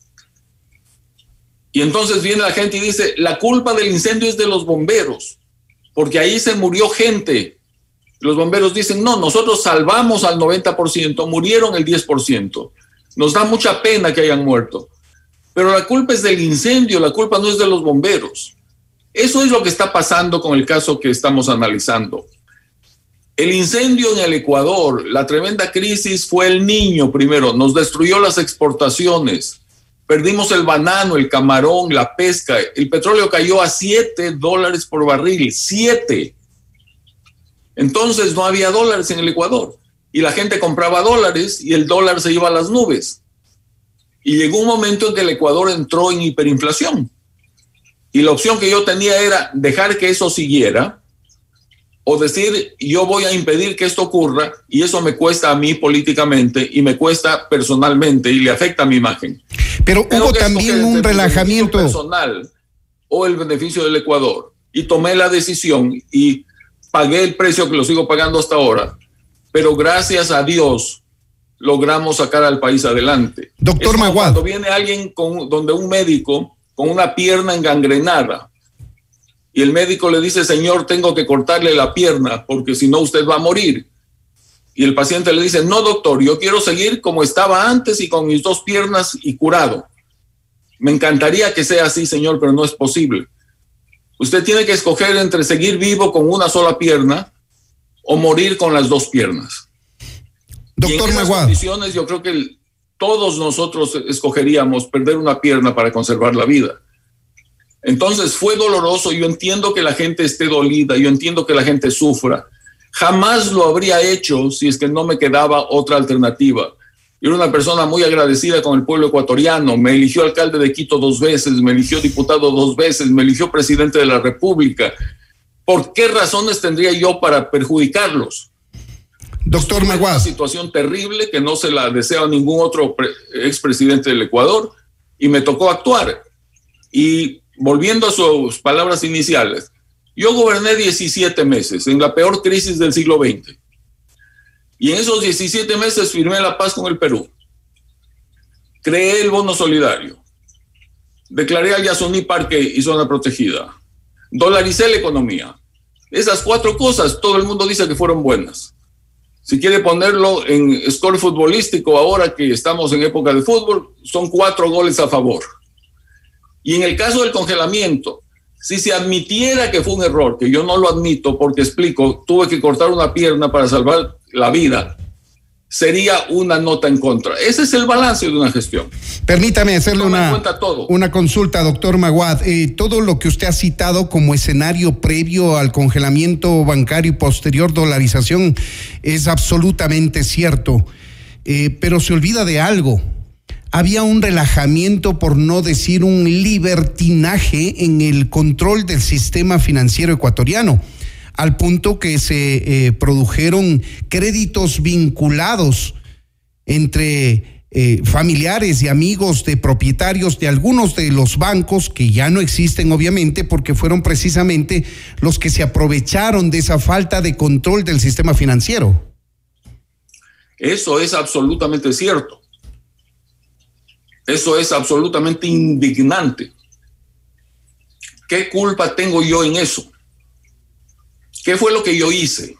Y entonces viene la gente y dice, la culpa del incendio es de los bomberos, porque ahí se murió gente. Los bomberos dicen, no, nosotros salvamos al 90%, murieron el 10%. Nos da mucha pena que hayan muerto. Pero la culpa es del incendio, la culpa no es de los bomberos. Eso es lo que está pasando con el caso que estamos analizando. El incendio en el Ecuador, la tremenda crisis fue el Niño primero, nos destruyó las exportaciones. Perdimos el banano, el camarón, la pesca. El petróleo cayó a $7 por barril. 7. Entonces no había dólares en el Ecuador. Y la gente compraba dólares y el dólar se iba a las nubes. Y llegó un momento en que el Ecuador entró en hiperinflación. Y la opción que yo tenía era dejar que eso siguiera o decir, yo voy a impedir que esto ocurra, y eso me cuesta a mí políticamente y me cuesta personalmente y le afecta a mi imagen. Pero hubo también un relajamiento personal o el beneficio del Ecuador, y tomé la decisión y pagué el precio que lo sigo pagando hasta ahora, pero gracias a Dios logramos sacar al país adelante. Doctor Maguad, cuando viene alguien donde un médico con una pierna engangrenada y el médico le dice, señor, tengo que cortarle la pierna porque si no usted va a morir. Y el paciente le dice, no, doctor, yo quiero seguir como estaba antes y con mis 2 piernas y curado. Me encantaría que sea así, señor, pero no es posible. Usted tiene que escoger entre seguir vivo con una sola pierna o morir con las 2 piernas. Doctor y en esas condiciones yo creo que todos nosotros escogeríamos perder una pierna para conservar la vida. Entonces fue doloroso, yo entiendo que la gente esté dolida, yo entiendo que la gente sufra. Jamás lo habría hecho si es que no me quedaba otra alternativa. Yo era una persona muy agradecida con el pueblo ecuatoriano, me eligió alcalde de Quito 2 veces, me eligió diputado 2 veces, me eligió presidente de la República. ¿Por qué razones tendría yo para perjudicarlos? Doctor Maguad. Una situación terrible que no se la desea a ningún otro expresidente del Ecuador y me tocó actuar. Y volviendo a sus palabras iniciales, yo goberné 17 meses en la peor crisis del siglo XX. Y en esos 17 meses firmé la paz con el Perú. Creé el bono solidario. Declaré a Yasuní parque y zona protegida. Dolaricé la economía. Esas 4 cosas todo el mundo dice que fueron buenas. Si quiere ponerlo en score futbolístico, ahora que estamos en época de fútbol, son 4 goles a favor. Y en el caso del congelamiento, si se admitiera que fue un error, que yo no lo admito porque explico, tuve que cortar una pierna para salvar la vida, sería una nota en contra. Ese es el balance de una gestión. Permítame hacerle una consulta, doctor Maguad. Todo lo que usted ha citado como escenario previo al congelamiento bancario y posterior dolarización es absolutamente cierto, pero se olvida de algo. Había un relajamiento, por no decir un libertinaje, en el control del sistema financiero ecuatoriano, al punto que se produjeron créditos vinculados entre familiares y amigos de propietarios de algunos de los bancos que ya no existen, obviamente, porque fueron precisamente los que se aprovecharon de esa falta de control del sistema financiero. Eso es absolutamente cierto. Eso es absolutamente indignante. ¿Qué culpa tengo yo en eso? ¿Qué fue lo que yo hice?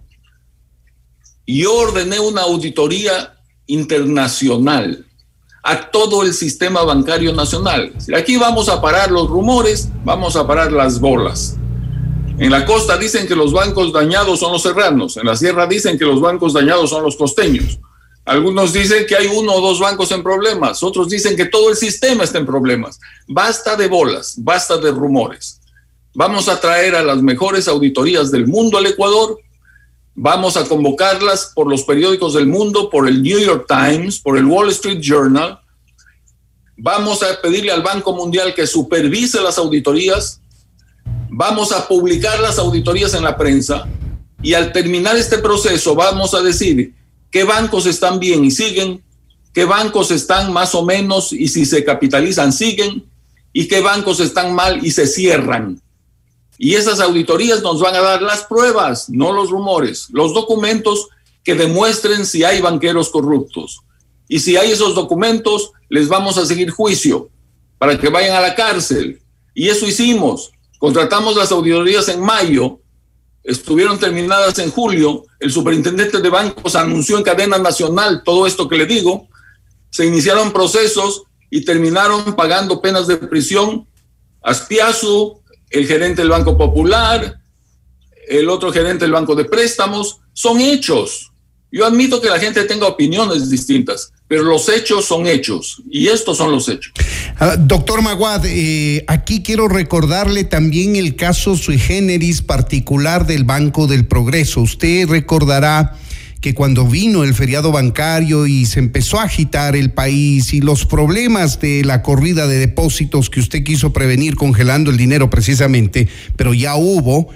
Yo ordené una auditoría internacional a todo el sistema bancario nacional. Aquí vamos a parar los rumores, vamos a parar las bolas. En la costa dicen que los bancos dañados son los serranos, en la sierra dicen que los bancos dañados son los costeños. Algunos dicen que hay 1 o 2 bancos en problemas, otros dicen que todo el sistema está en problemas. Basta de bolas, basta de rumores. Vamos a traer a las mejores auditorías del mundo al Ecuador, vamos a convocarlas por los periódicos del mundo, por el New York Times, por el Wall Street Journal. Vamos a pedirle al Banco Mundial que supervise las auditorías, vamos a publicar las auditorías en la prensa y al terminar este proceso vamos a decir qué bancos están bien y siguen, qué bancos están más o menos y si se capitalizan siguen, y qué bancos están mal y se cierran. Y esas auditorías nos van a dar las pruebas, no los rumores, los documentos que demuestren si hay banqueros corruptos. Y si hay esos documentos, les vamos a seguir juicio para que vayan a la cárcel. Y eso hicimos. Contratamos las auditorías en mayo, estuvieron terminadas en julio, el superintendente de bancos anunció en cadena nacional todo esto que le digo, se iniciaron procesos y terminaron pagando penas de prisión Aspiazu, el gerente del Banco Popular, el otro gerente del Banco de Préstamos. Son hechos. Yo admito que la gente tenga opiniones distintas, pero los hechos son hechos y estos son los hechos. Doctor Maguad, aquí quiero recordarle también el caso sui generis particular del Banco del Progreso. Usted recordará que cuando vino el feriado bancario y se empezó a agitar el país y los problemas de la corrida de depósitos que usted quiso prevenir congelando el dinero precisamente, pero ya hubo,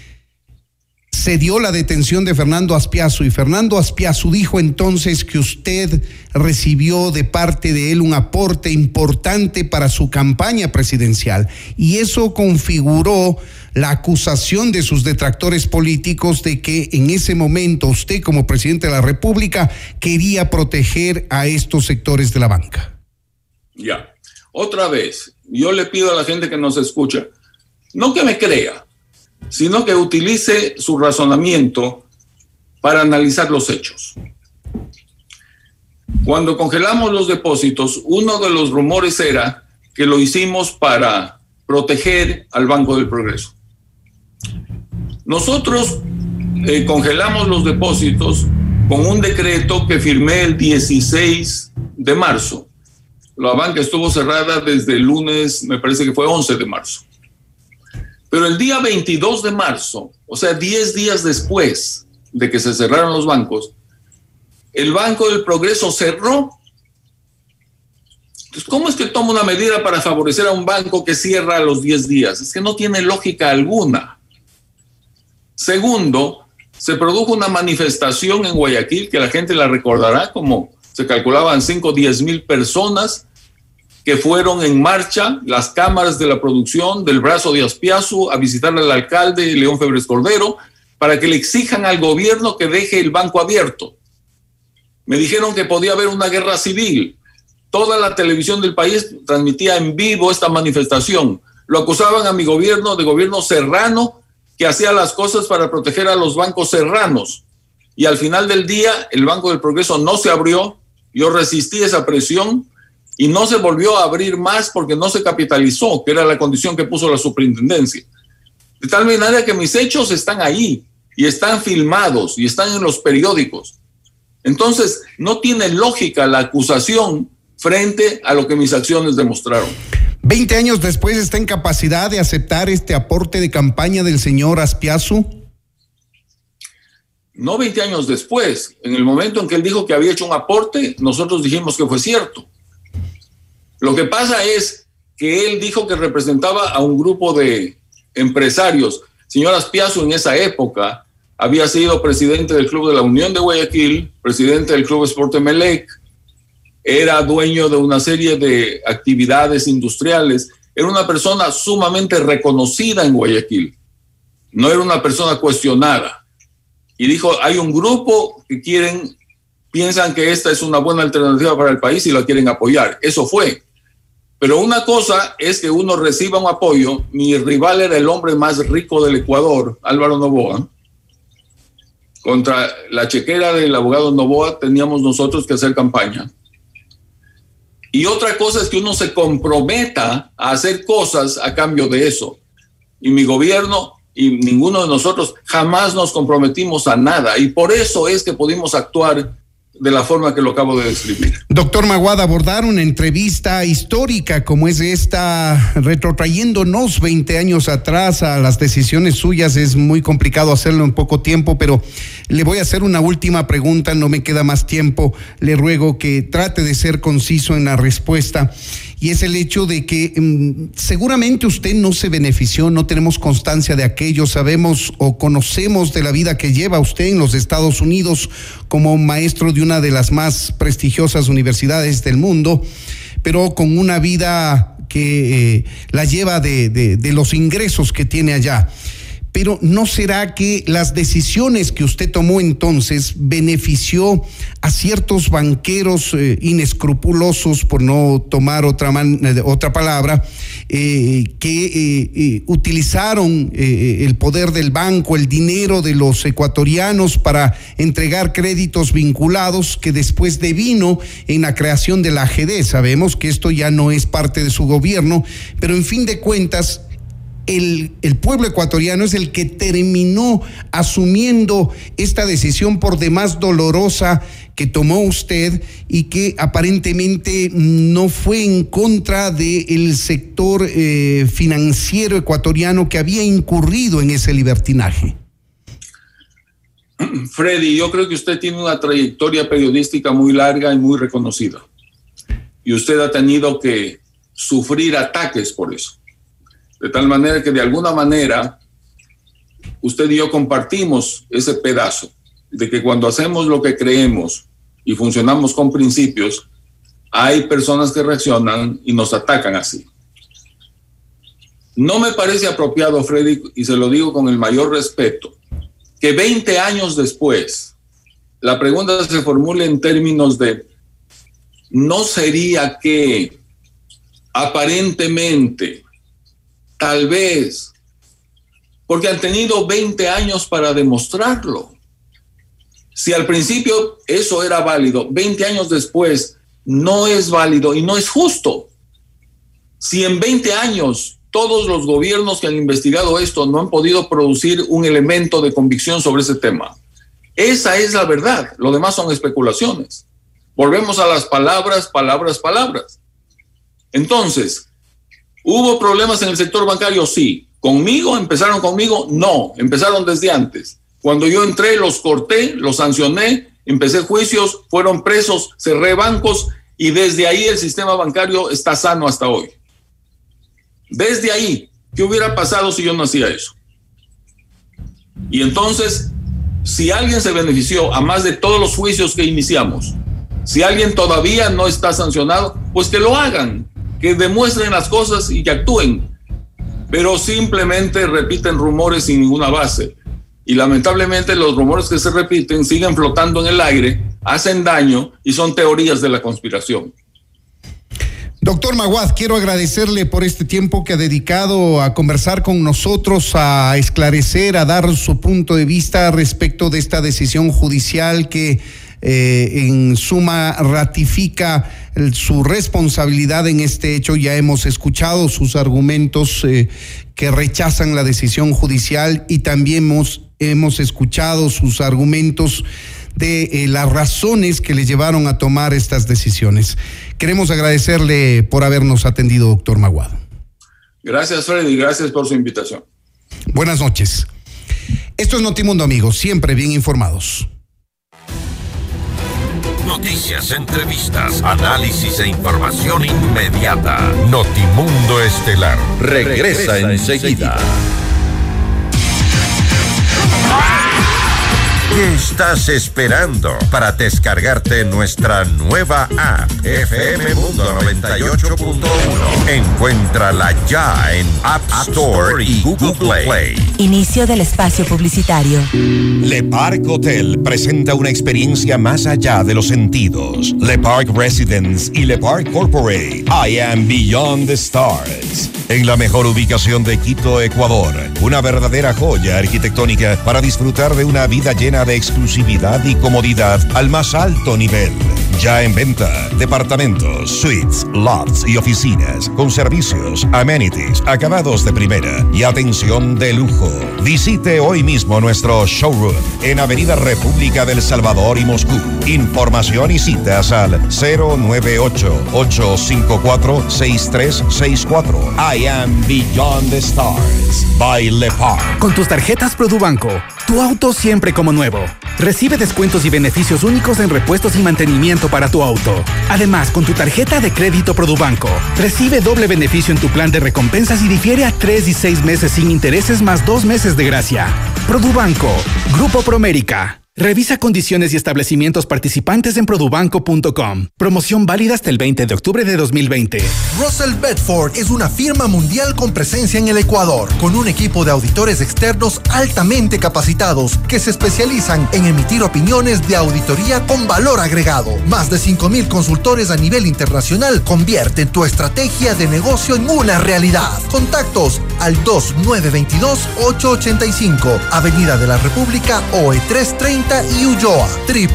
se dio la detención de Fernando Aspiazu y Fernando Aspiazu dijo entonces que usted recibió de parte de él un aporte importante para su campaña presidencial y eso configuró la acusación de sus detractores políticos de que en ese momento usted como presidente de la República quería proteger a estos sectores de la banca. Ya, otra vez, yo le pido a la gente que nos escucha, no que me crea, sino que utilice su razonamiento para analizar los hechos. Cuando congelamos los depósitos, uno de los rumores era que lo hicimos para proteger al Banco del Progreso. Nosotros congelamos los depósitos con un decreto que firmé el 16 de marzo. La banca estuvo cerrada desde el lunes, me parece que fue 11 de marzo. Pero el día 22 de marzo, o sea, 10 días después de que se cerraron los bancos, el Banco del Progreso cerró. Entonces, ¿cómo es que toma una medida para favorecer a un banco que cierra a los 10 días? Es que no tiene lógica alguna. Segundo, se produjo una manifestación en Guayaquil que la gente la recordará, como se calculaban 5 o 10 mil personas que fueron en marcha, las cámaras de la producción del brazo de Azpiazu, a visitar al alcalde León Febres Cordero para que le exijan al gobierno que deje el banco abierto. Me dijeron que podía haber una guerra civil. Toda la televisión del país transmitía en vivo esta manifestación. Lo acusaban a mi gobierno de gobierno serrano, que hacía las cosas para proteger a los bancos serranos. Y al final del día, el Banco del Progreso no se abrió. Yo resistí esa presión y no se volvió a abrir más porque no se capitalizó, que era la condición que puso la superintendencia. De tal manera que mis hechos están ahí y están filmados y están en los periódicos. Entonces, no tiene lógica la acusación frente a lo que mis acciones demostraron. 20 años después, ¿está en capacidad de aceptar este aporte de campaña del señor Azpiazu? No 20 años después. En el momento en que él dijo que había hecho un aporte, nosotros dijimos que fue cierto. Lo que pasa es que él dijo que representaba a un grupo de empresarios. Señor Azpiazu en esa época había sido presidente del Club de la Unión de Guayaquil, presidente del Club Sport Emelec, era dueño de una serie de actividades industriales, era una persona sumamente reconocida en Guayaquil, no era una persona cuestionada. Y dijo, hay un grupo que piensan que esta es una buena alternativa para el país y la quieren apoyar. Eso fue. Pero una cosa es que uno reciba un apoyo. Mi rival era el hombre más rico del Ecuador, Álvaro Noboa. Contra la chequera del abogado Noboa teníamos nosotros que hacer campaña. Y otra cosa es que uno se comprometa a hacer cosas a cambio de eso. Y mi gobierno y ninguno de nosotros jamás nos comprometimos a nada. Y por eso es que pudimos actuar de la forma que lo acabo de describir. Doctor Maguad, abordar una entrevista histórica como es esta, retrotrayéndonos 20 años atrás a las decisiones suyas, es muy complicado hacerlo en poco tiempo, pero le voy a hacer una última pregunta, no me queda más tiempo, le ruego que trate de ser conciso en la respuesta. Y es el hecho de que seguramente usted no se benefició, no tenemos constancia de aquello, sabemos o conocemos de la vida que lleva usted en los Estados Unidos como maestro de una de las más prestigiosas universidades del mundo, pero con una vida que la lleva de los ingresos que tiene allá. Pero ¿no será que las decisiones que usted tomó entonces benefició a ciertos banqueros inescrupulosos, por no tomar otra palabra, que utilizaron el poder del banco, el dinero de los ecuatorianos para entregar créditos vinculados que después devino en la creación de la AGD? Sabemos que esto ya no es parte de su gobierno, pero en fin de cuentas, el pueblo ecuatoriano es el que terminó asumiendo esta decisión por demás dolorosa que tomó usted y que aparentemente no fue en contra del sector financiero ecuatoriano que había incurrido en ese libertinaje. Freddy, yo creo que usted tiene una trayectoria periodística muy larga y muy reconocida. Y usted ha tenido que sufrir ataques por eso. De tal manera que de alguna manera usted y yo compartimos ese pedazo de que cuando hacemos lo que creemos y funcionamos con principios, hay personas que reaccionan y nos atacan así. No me parece apropiado, Freddy, y se lo digo con el mayor respeto, que 20 años después la pregunta se formule en términos de ¿no sería que aparentemente, tal vez, porque han tenido 20 años para demostrarlo? Si al principio eso era válido, 20 años después no es válido y no es justo. Si en 20 años todos los gobiernos que han investigado esto no han podido producir un elemento de convicción sobre ese tema, Esa es la verdad. Lo demás son especulaciones. Volvemos a las palabras. Entonces, ¿hubo problemas en el sector bancario? Sí. ¿Conmigo? ¿Empezaron conmigo? No, empezaron desde antes. Cuando yo entré, los corté, los sancioné, empecé juicios, fueron presos, cerré bancos y desde ahí el sistema bancario está sano hasta hoy. Desde ahí, ¿qué hubiera pasado si yo no hacía eso? Y entonces, si alguien se benefició a más de todos los juicios que iniciamos, si alguien todavía no está sancionado, pues que lo hagan, que demuestren las cosas y que actúen. Pero simplemente repiten rumores sin ninguna base. Y lamentablemente los rumores que se repiten siguen flotando en el aire, hacen daño y son teorías de la conspiración. Doctor Maguad, quiero agradecerle por este tiempo que ha dedicado a conversar con nosotros, a esclarecer, a dar su punto de vista respecto de esta decisión judicial que en suma ratifica su responsabilidad en este hecho. Ya hemos escuchado sus argumentos que rechazan la decisión judicial y también hemos escuchado sus argumentos de las razones que le llevaron a tomar estas decisiones. Queremos agradecerle por habernos atendido, doctor Maguad. Gracias, Freddy, gracias por su invitación. Buenas noches. Esto es Notimundo, amigos, siempre bien informados. Noticias, entrevistas, análisis e información inmediata. Notimundo Estelar regresa enseguida. ¿Qué estás esperando para descargarte nuestra nueva app FM Mundo 98.1? Encuéntrala ya en App Store y Google Play. Inicio del espacio publicitario. Le Parc Hotel presenta una experiencia más allá de los sentidos. Le Parc Residence y Le Parc Corporate. I am Beyond the Stars. En la mejor ubicación de Quito, Ecuador. Una verdadera joya arquitectónica para disfrutar de una vida llena de exclusividad y comodidad al más alto nivel. Ya en venta, departamentos, suites, lofts y oficinas con servicios, amenities, acabados de primera y atención de lujo. Visite hoy mismo nuestro showroom en Avenida República del Salvador y Moscú. Información y citas al 098-854-6364. I am Beyond the Stars by Le Parc. Con tus tarjetas Produbanco, tu auto siempre como nuevo. Recibe descuentos y beneficios únicos en repuestos y mantenimiento para tu auto. Además, con tu tarjeta de crédito Produbanco, recibe doble beneficio en tu plan de recompensas y difiere a 3 y 6 meses sin intereses más 2 meses de gracia. Produbanco, Grupo Promérica. Revisa condiciones y establecimientos participantes en produbanco.com. Promoción válida hasta el 20 de octubre de 2020. Russell Bedford es una firma mundial con presencia en el Ecuador, con un equipo de auditores externos altamente capacitados que se especializan en emitir opiniones de auditoría con valor agregado. Más de 5,000 consultores a nivel internacional convierten tu estrategia de negocio en una realidad. Contactos al 2922-885, Avenida de la República, OE 330 y Ulloa.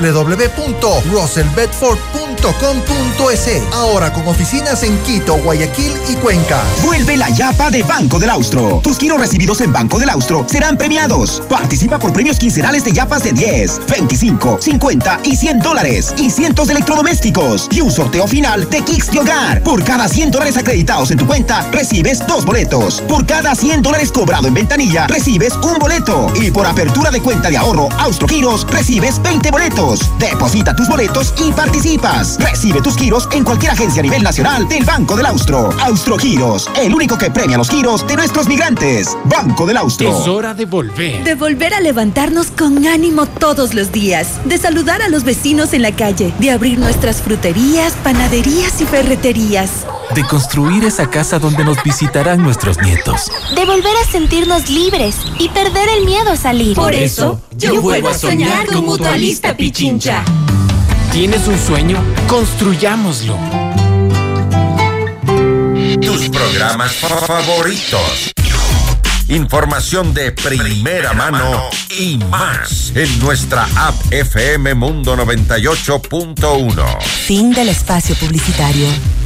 www.russellbedford.com.es. Ahora con oficinas en Quito, Guayaquil y Cuenca. Vuelve la Yapa de Banco del Austro. Tus giros recibidos en Banco del Austro serán premiados. Participa por premios quincenales de yapas de 10, 25, 50 y $100 y cientos de electrodomésticos y un sorteo final de kits de hogar. Por cada $100 acreditados en tu cuenta, recibes 2 boletos. Por cada $100 cobrado en ventanilla, recibes 1 boleto. Y por apertura de cuenta de ahorro Austro Giros, recibes 20 boletos. Deposita tus boletos y participas. Recibe tus giros en cualquier agencia a nivel nacional del Banco del Austro. Austro Giros, el único que premia los giros de nuestros migrantes. Banco del Austro. Es hora de volver. De volver a levantarnos con ánimo todos los días. De saludar a los vecinos en la calle. De abrir nuestras fruterías, panaderías y ferreterías. De construir esa casa donde nos visitarán nuestros nietos. De volver a sentirnos libres y perder el miedo a salir. Por eso, yo vuelvo a soñar con Mutualista Pichincha. ¿Tienes un sueño? Construyámoslo. Tus programas favoritos. Información de primera mano y más en nuestra app FM Mundo 98.1. Fin del espacio publicitario.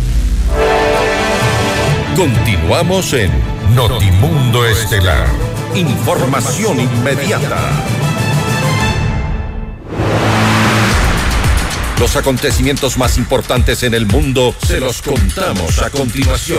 Continuamos en Notimundo Estelar. Información inmediata. Los acontecimientos más importantes en el mundo se los contamos a continuación.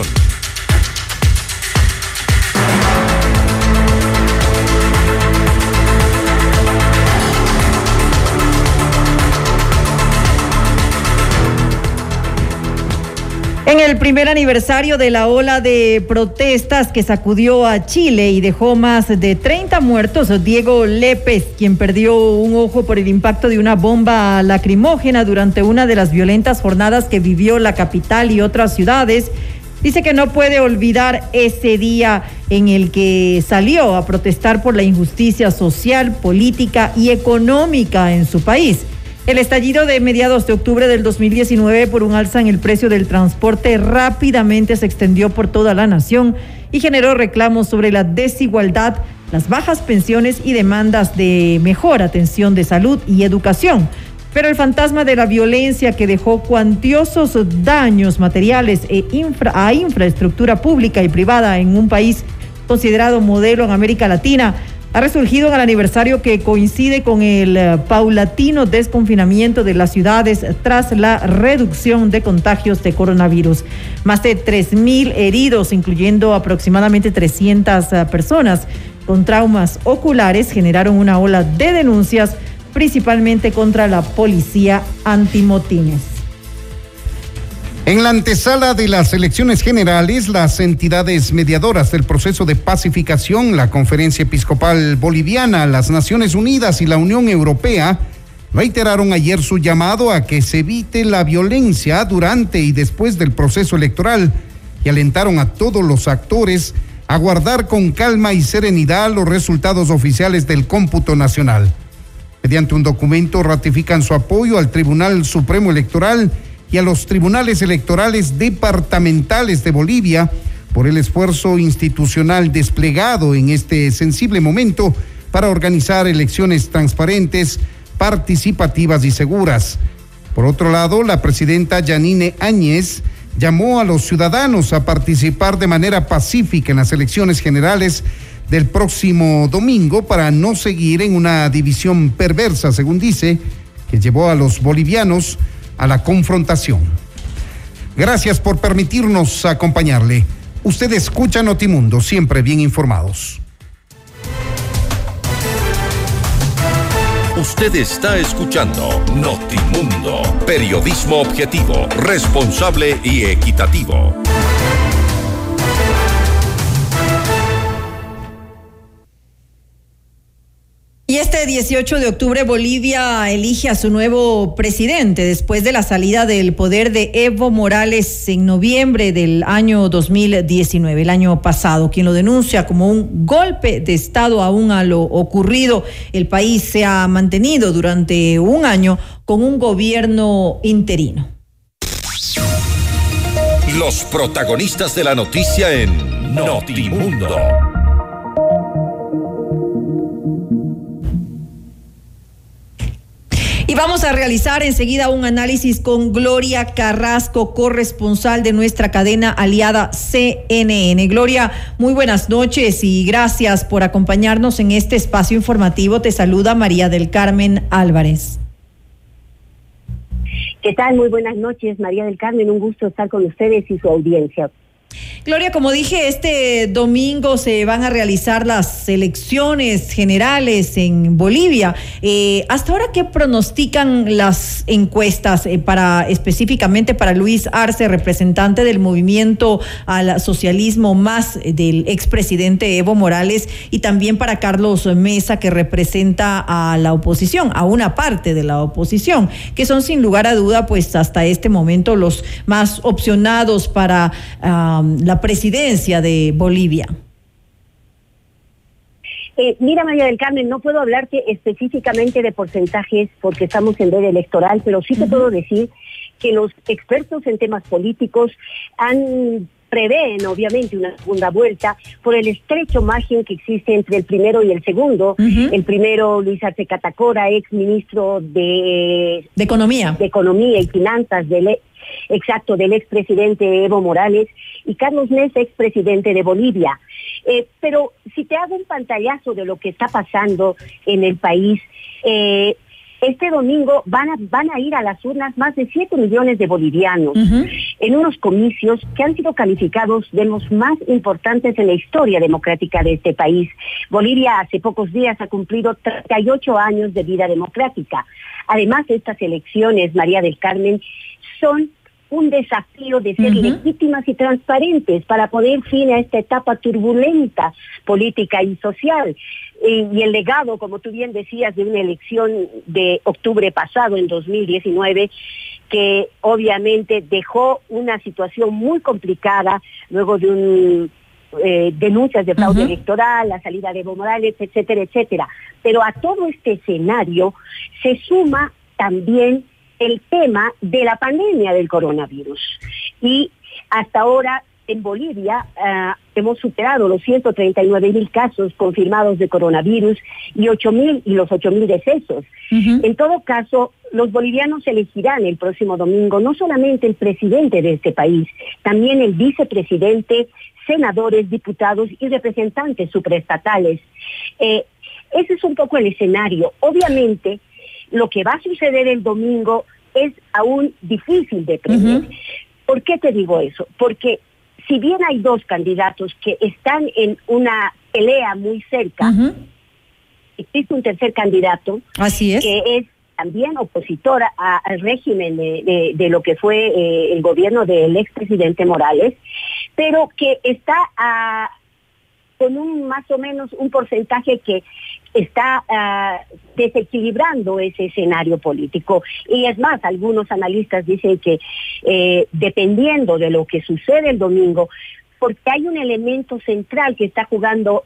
En el primer aniversario de la ola de protestas que sacudió a Chile y dejó más de 30 muertos, Diego Lépez, quien perdió un ojo por el impacto de una bomba lacrimógena durante una de las violentas jornadas que vivió la capital y otras ciudades, dice que no puede olvidar ese día en el que salió a protestar por la injusticia social, política y económica en su país. El estallido de mediados de octubre del 2019 por un alza en el precio del transporte rápidamente se extendió por toda la nación y generó reclamos sobre la desigualdad, las bajas pensiones y demandas de mejor atención de salud y educación. Pero el fantasma de la violencia que dejó cuantiosos daños materiales a infraestructura pública y privada en un país considerado modelo en América Latina ha resurgido en el aniversario que coincide con el paulatino desconfinamiento de las ciudades tras la reducción de contagios de coronavirus. Más de 3,000 heridos, incluyendo aproximadamente 300 personas con traumas oculares, generaron una ola de denuncias, principalmente contra la policía antimotines. En la antesala de las elecciones generales, las entidades mediadoras del proceso de pacificación, la Conferencia Episcopal Boliviana, las Naciones Unidas y la Unión Europea, reiteraron ayer su llamado a que se evite la violencia durante y después del proceso electoral y alentaron a todos los actores a guardar con calma y serenidad los resultados oficiales del cómputo nacional. Mediante un documento ratifican su apoyo al Tribunal Supremo Electoral y a los tribunales electorales departamentales de Bolivia por el esfuerzo institucional desplegado en este sensible momento para organizar elecciones transparentes, participativas y seguras. Por otro lado, la presidenta Yanine Áñez llamó a los ciudadanos a participar de manera pacífica en las elecciones generales del próximo domingo para no seguir en una división perversa, según dice, que llevó a los bolivianos a la confrontación. Gracias por permitirnos acompañarle. Usted escucha Notimundo, siempre bien informados. Usted está escuchando Notimundo, periodismo objetivo, responsable y equitativo. Y este 18 de octubre Bolivia elige a su nuevo presidente después de la salida del poder de Evo Morales en noviembre del año 2019, el año pasado, quien lo denuncia como un golpe de Estado aún a lo ocurrido. El país se ha mantenido durante un año con un gobierno interino. Los protagonistas de la noticia en Notimundo. Y vamos a realizar enseguida un análisis con Gloria Carrasco, corresponsal de nuestra cadena aliada CNN. Gloria, muy buenas noches y gracias por acompañarnos en este espacio informativo. Te saluda María del Carmen Álvarez. ¿Qué tal? Muy buenas noches, María del Carmen. Un gusto estar con ustedes y su audiencia. Gloria, como dije, este domingo se van a realizar las elecciones generales en Bolivia. Hasta ahora, ¿qué pronostican las encuestas específicamente para Luis Arce, representante del movimiento al socialismo más del expresidente Evo Morales, y también para Carlos Mesa, que representa a la oposición, a una parte de la oposición, que son sin lugar a duda, pues hasta este momento los más opcionados para la presidencia de Bolivia? Mira, María del Carmen, no puedo hablarte específicamente de porcentajes porque estamos en veda electoral, pero sí te puedo decir que los expertos en temas políticos prevén obviamente una segunda vuelta por el estrecho margen que existe entre el primero y el segundo. El primero, Luis Arce Catacora, ex ministro de Economía y Finanzas del expresidente Evo Morales, y Carlos Mesa, expresidente de Bolivia. Pero si te hago un pantallazo de lo que está pasando en el país, Este domingo van a ir a las urnas más de 7 millones de bolivianos en unos comicios que han sido calificados de los más importantes en la historia democrática de este país. Bolivia hace pocos días ha cumplido 38 años de vida democrática. Además, estas elecciones, María del Carmen, son un desafío de ser legítimas y transparentes para poner fin a esta etapa turbulenta política y social. Y el legado, como tú bien decías, de una elección de octubre pasado, en 2019, que obviamente dejó una situación muy complicada luego de denuncias de fraude electoral, la salida de Evo Morales, etcétera, etcétera. Pero a todo este escenario se suma también el tema de la pandemia del coronavirus. Y hasta ahora en Bolivia hemos superado los 139,000 casos confirmados de coronavirus y los 8,000 decesos. En todo caso, los bolivianos elegirán el próximo domingo no solamente el presidente de este país, también el vicepresidente, senadores, diputados y representantes supraestatales. Ese es un poco el escenario. Obviamente, lo que va a suceder el domingo es aún difícil de prever. ¿Por qué te digo eso? Porque si bien hay dos candidatos que están en una pelea muy cerca, existe un tercer candidato, así es, que es también opositor al régimen de lo que fue el gobierno del expresidente Morales, pero que está con un más o menos un porcentaje que está desequilibrando ese escenario político. Y es más, algunos analistas dicen que dependiendo de lo que sucede el domingo, porque hay un elemento central que está jugando,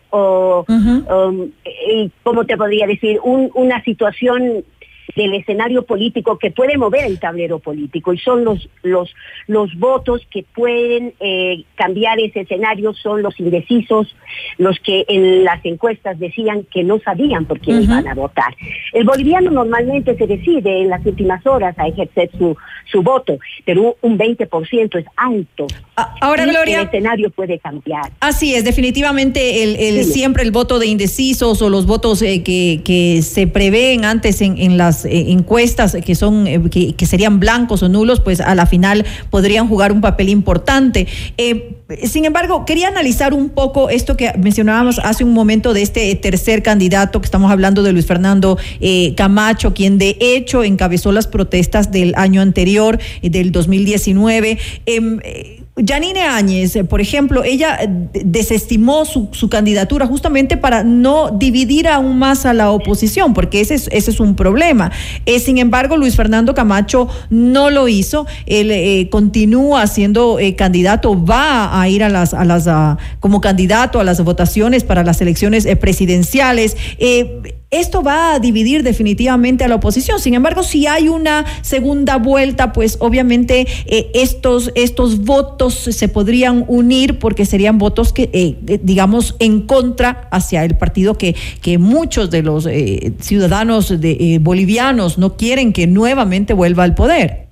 ¿cómo te podría decir? Una situación del escenario político que puede mover el tablero político, y son los votos que pueden cambiar ese escenario, son los indecisos, los que en las encuestas decían que no sabían por quién iban a votar. El boliviano normalmente se decide en las últimas horas a ejercer su voto, pero un 20% es alto. Ahora, Gloria, el escenario puede cambiar. Así es, definitivamente siempre el voto de indecisos o los votos que se prevén antes en las encuestas que son que serían blancos o nulos, pues a la final podrían jugar un papel importante. Sin embargo, quería analizar un poco esto que mencionábamos hace un momento de este tercer candidato, que estamos hablando de Luis Fernando Camacho, quien de hecho encabezó las protestas del año anterior, del 2019. Yanine Áñez, por ejemplo, ella desestimó su candidatura justamente para no dividir aún más a la oposición, porque ese es un problema. Sin embargo, Luis Fernando Camacho no lo hizo. Él continúa siendo candidato, va a ir como candidato a las votaciones para las elecciones presidenciales. Esto va a dividir definitivamente a la oposición. Sin embargo, si hay una segunda vuelta, pues obviamente estos votos se podrían unir, porque serían votos que, digamos, en contra hacia el partido que muchos de los ciudadanos bolivianos no quieren que nuevamente vuelva al poder.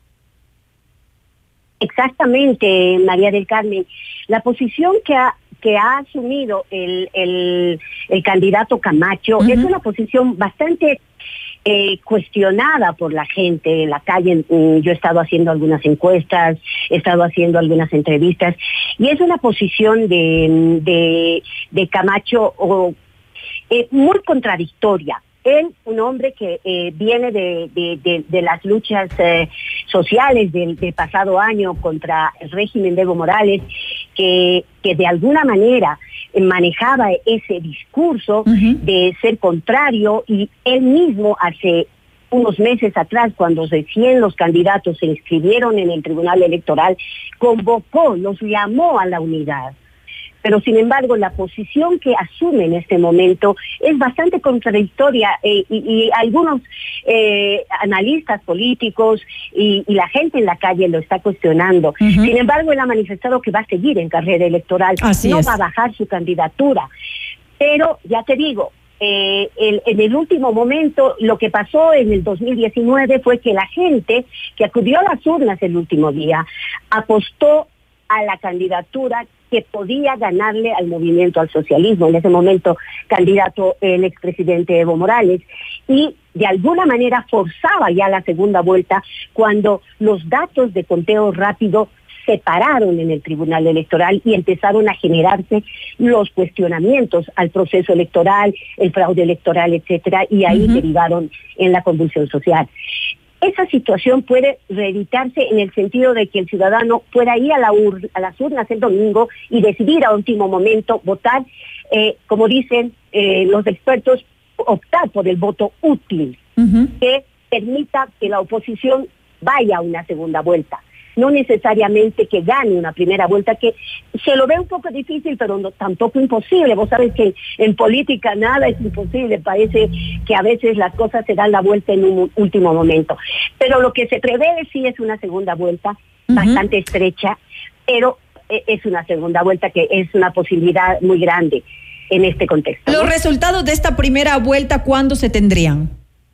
Exactamente, María del Carmen. La posición que ha asumido el candidato Camacho es una posición bastante cuestionada por la gente en la calle. Yo he estado haciendo algunas encuestas, he estado haciendo algunas entrevistas, y es una posición de Camacho muy contradictoria. Él, un hombre que viene de las luchas sociales del pasado año contra el régimen de Evo Morales, que de alguna manera manejaba ese discurso de ser contrario, y él mismo hace unos meses atrás, cuando recién los candidatos se inscribieron en el Tribunal Electoral, los llamó a la unidad. Pero sin embargo, la posición que asume en este momento es bastante contradictoria, y algunos analistas políticos y la gente en la calle lo está cuestionando. Sin embargo, él ha manifestado que va a seguir en carrera electoral, va a bajar su candidatura. Pero ya te digo, en el último momento, lo que pasó en el 2019 fue que la gente que acudió a las urnas el último día apostó a la candidatura que podía ganarle al movimiento al socialismo, en ese momento candidato el expresidente Evo Morales, y de alguna manera forzaba ya la segunda vuelta cuando los datos de conteo rápido se pararon en el Tribunal Electoral y empezaron a generarse los cuestionamientos al proceso electoral, el fraude electoral, etcétera, y ahí derivaron en la convulsión social. Esa situación puede reeditarse en el sentido de que el ciudadano pueda ir a las urnas el domingo y decidir a último momento votar, como dicen los expertos, optar por el voto útil, que permita que la oposición vaya a una segunda vuelta. No necesariamente que gane una primera vuelta, que se lo ve un poco difícil, pero no, tampoco imposible. Vos sabes que en política nada es imposible, parece que a veces las cosas se dan la vuelta en un último momento. Pero lo que se prevé sí es una segunda vuelta, bastante estrecha, pero es una segunda vuelta que es una posibilidad muy grande en este contexto. ¿Los resultados de esta primera vuelta cuándo se tendrían?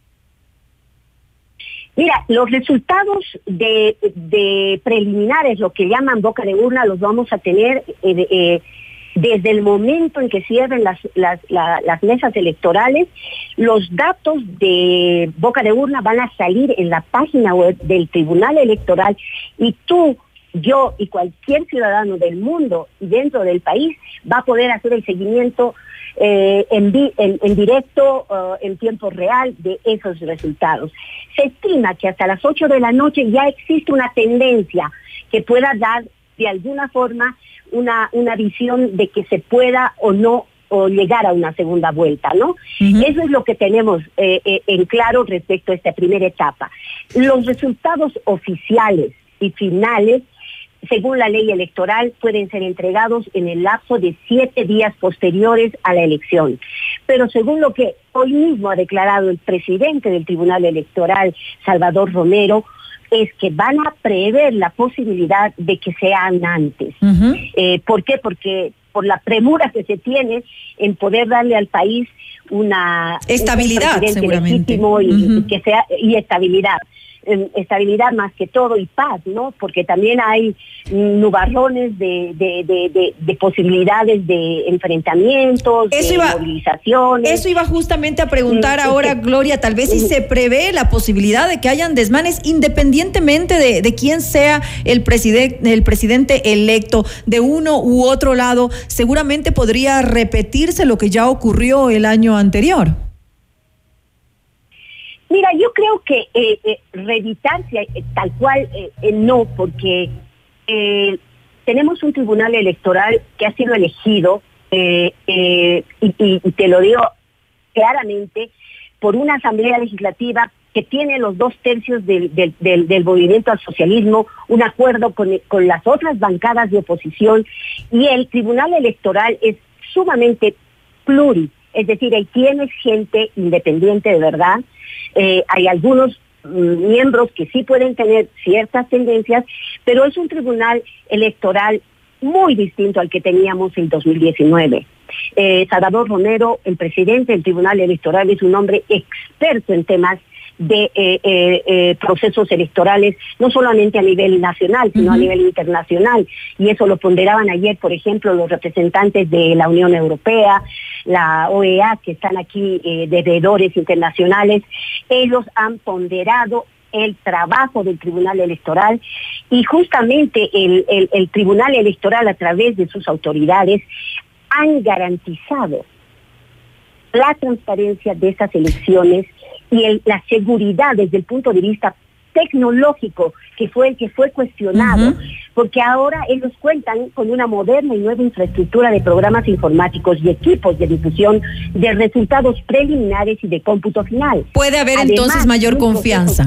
Mira, los resultados de preliminares, lo que llaman boca de urna, los vamos a tener desde el momento en que cierren las mesas electorales. Los datos de boca de urna van a salir en la página web del Tribunal Electoral y tú, yo y cualquier ciudadano del mundo y dentro del país va a poder hacer el seguimiento en directo, en tiempo real de esos resultados. Se estima que hasta las 8 de la noche ya existe una tendencia que pueda dar de alguna forma una visión de que se pueda o no o llegar a una segunda vuelta, ¿no? Eso es lo que tenemos en claro respecto a esta primera etapa. Los resultados oficiales y finales, según la ley electoral, pueden ser entregados en el lapso de 7 días posteriores a la elección. Pero según lo que hoy mismo ha declarado el presidente del Tribunal Electoral, Salvador Romero, es que van a prever la posibilidad de que sean antes. ¿Por qué? Porque por la premura que se tiene en poder darle al país una estabilidad, seguramente, legítimo y que sea y estabilidad más que todo y paz, ¿no? Porque también hay nubarrones de posibilidades de enfrentamientos, movilizaciones. Eso iba justamente a preguntar ahora, Gloria, tal vez si se prevé la posibilidad de que hayan desmanes independientemente de quién sea el presidente electo de uno u otro lado, seguramente podría repetirse lo que ya ocurrió el año anterior. Mira, yo creo que reeditarse tal cual no, porque tenemos un tribunal electoral que ha sido elegido, y te lo digo claramente, por una asamblea legislativa que tiene los 2/3 del movimiento al socialismo, un acuerdo con las otras bancadas de oposición, y el tribunal electoral es sumamente pluri, es decir, ahí tienes gente independiente de verdad. Hay algunos miembros que sí pueden tener ciertas tendencias, pero es un tribunal electoral muy distinto al que teníamos en 2019. Salvador Romero, el presidente del Tribunal Electoral, es un hombre experto en temas de procesos electorales, no solamente a nivel nacional, sino a nivel internacional. Y eso lo ponderaban ayer, por ejemplo, los representantes de la Unión Europea, la OEA, que están aquí de veedores internacionales. Ellos han ponderado el trabajo del Tribunal Electoral y justamente el Tribunal Electoral, a través de sus autoridades, han garantizado la transparencia de estas elecciones y la seguridad desde el punto de vista tecnológico, que fue el que fue cuestionado, porque ahora ellos cuentan con una moderna y nueva infraestructura de programas informáticos y equipos de difusión de resultados preliminares y de cómputo final. Puede haber entonces mayor confianza.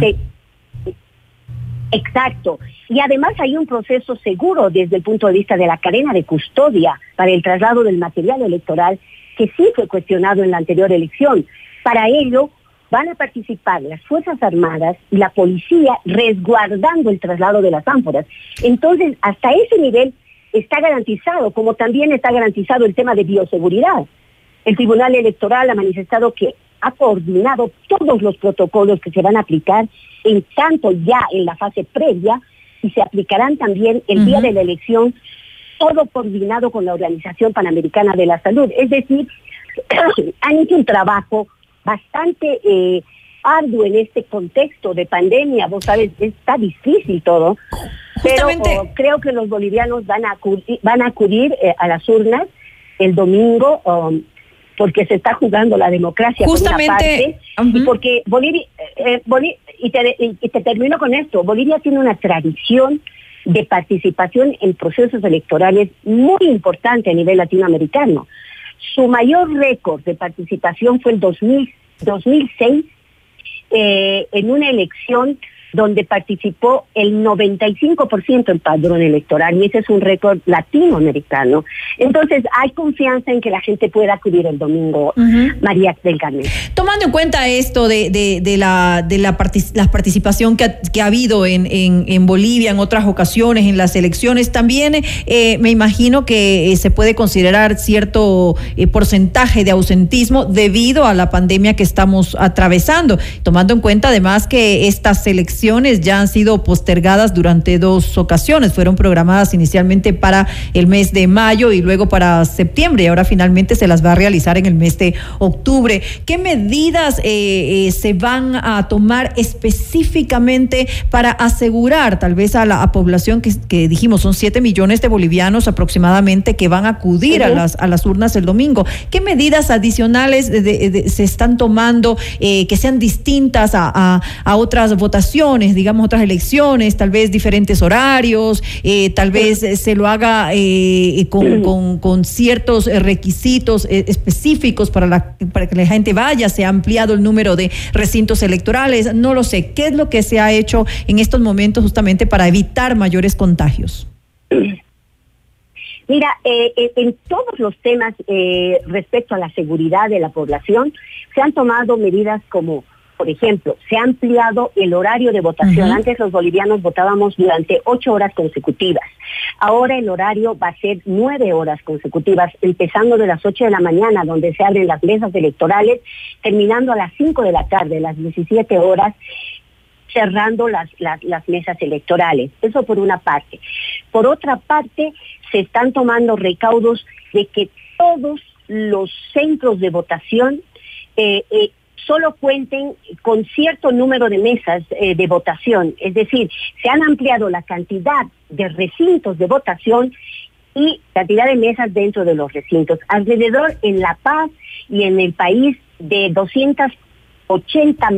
Exacto. Y además hay un proceso seguro desde el punto de vista de la cadena de custodia para el traslado del material electoral, que sí fue cuestionado en la anterior elección. Para ello van a participar las Fuerzas Armadas y la policía resguardando el traslado de las ánforas. Entonces, hasta ese nivel está garantizado, como también está garantizado el tema de bioseguridad. El Tribunal Electoral ha manifestado que ha coordinado todos los protocolos que se van a aplicar en tanto ya en la fase previa y se aplicarán también el día de la elección, todo coordinado con la Organización Panamericana de la Salud. Es decir, han hecho un trabajo bastante arduo en este contexto de pandemia. Vos sabes, está difícil todo. Justamente, pero creo que los bolivianos van a acudir a las urnas el domingo, porque se está jugando la democracia. Justamente, por una parte, y porque Bolivia, y te termino con esto, Bolivia tiene una tradición de participación en procesos electorales muy importante a nivel latinoamericano. Su mayor récord de participación fue el 2006, en una elección donde participó el 95% en padrón electoral, y ese es un récord latinoamericano. Entonces, hay confianza en que la gente pueda acudir el domingo, María del Carmen. Tomando en cuenta esto de la participación que ha habido en Bolivia en otras ocasiones, en las elecciones, también me imagino que se puede considerar cierto porcentaje de ausentismo debido a la pandemia que estamos atravesando, tomando en cuenta además que estas elecciones ya han sido postergadas durante 2 ocasiones. Fueron programadas inicialmente para el mes de mayo y luego para septiembre, y ahora finalmente se las va a realizar en el mes de octubre. ¿Qué medidas se van a tomar específicamente para asegurar tal vez a la población que dijimos son 7 millones de bolivianos aproximadamente que van a acudir a las urnas el domingo? ¿Qué medidas adicionales se están tomando que sean distintas a otras votaciones, digamos otras elecciones, tal vez diferentes horarios, tal vez se lo haga con ciertos requisitos específicos para que la gente vaya? ¿Se ha ampliado el número de recintos electorales? No lo sé. ¿Qué es lo que se ha hecho en estos momentos justamente para evitar mayores contagios? Mira, en todos los temas respecto a la seguridad de la población, se han tomado medidas como, por ejemplo, se ha ampliado el horario de votación. Antes los bolivianos votábamos durante 8 horas consecutivas. Ahora el horario va a ser 9 horas consecutivas, empezando de las 8 de la mañana, donde se abren las mesas electorales, terminando a las 5 de la tarde, las 17 horas, cerrando las mesas electorales. Eso por una parte. Por otra parte, se están tomando recaudos de que todos los centros de votación solo cuenten con cierto número de mesas de votación. Es decir, se han ampliado la cantidad de recintos de votación y cantidad de mesas dentro de los recintos. Alrededor en La Paz y en el país de 280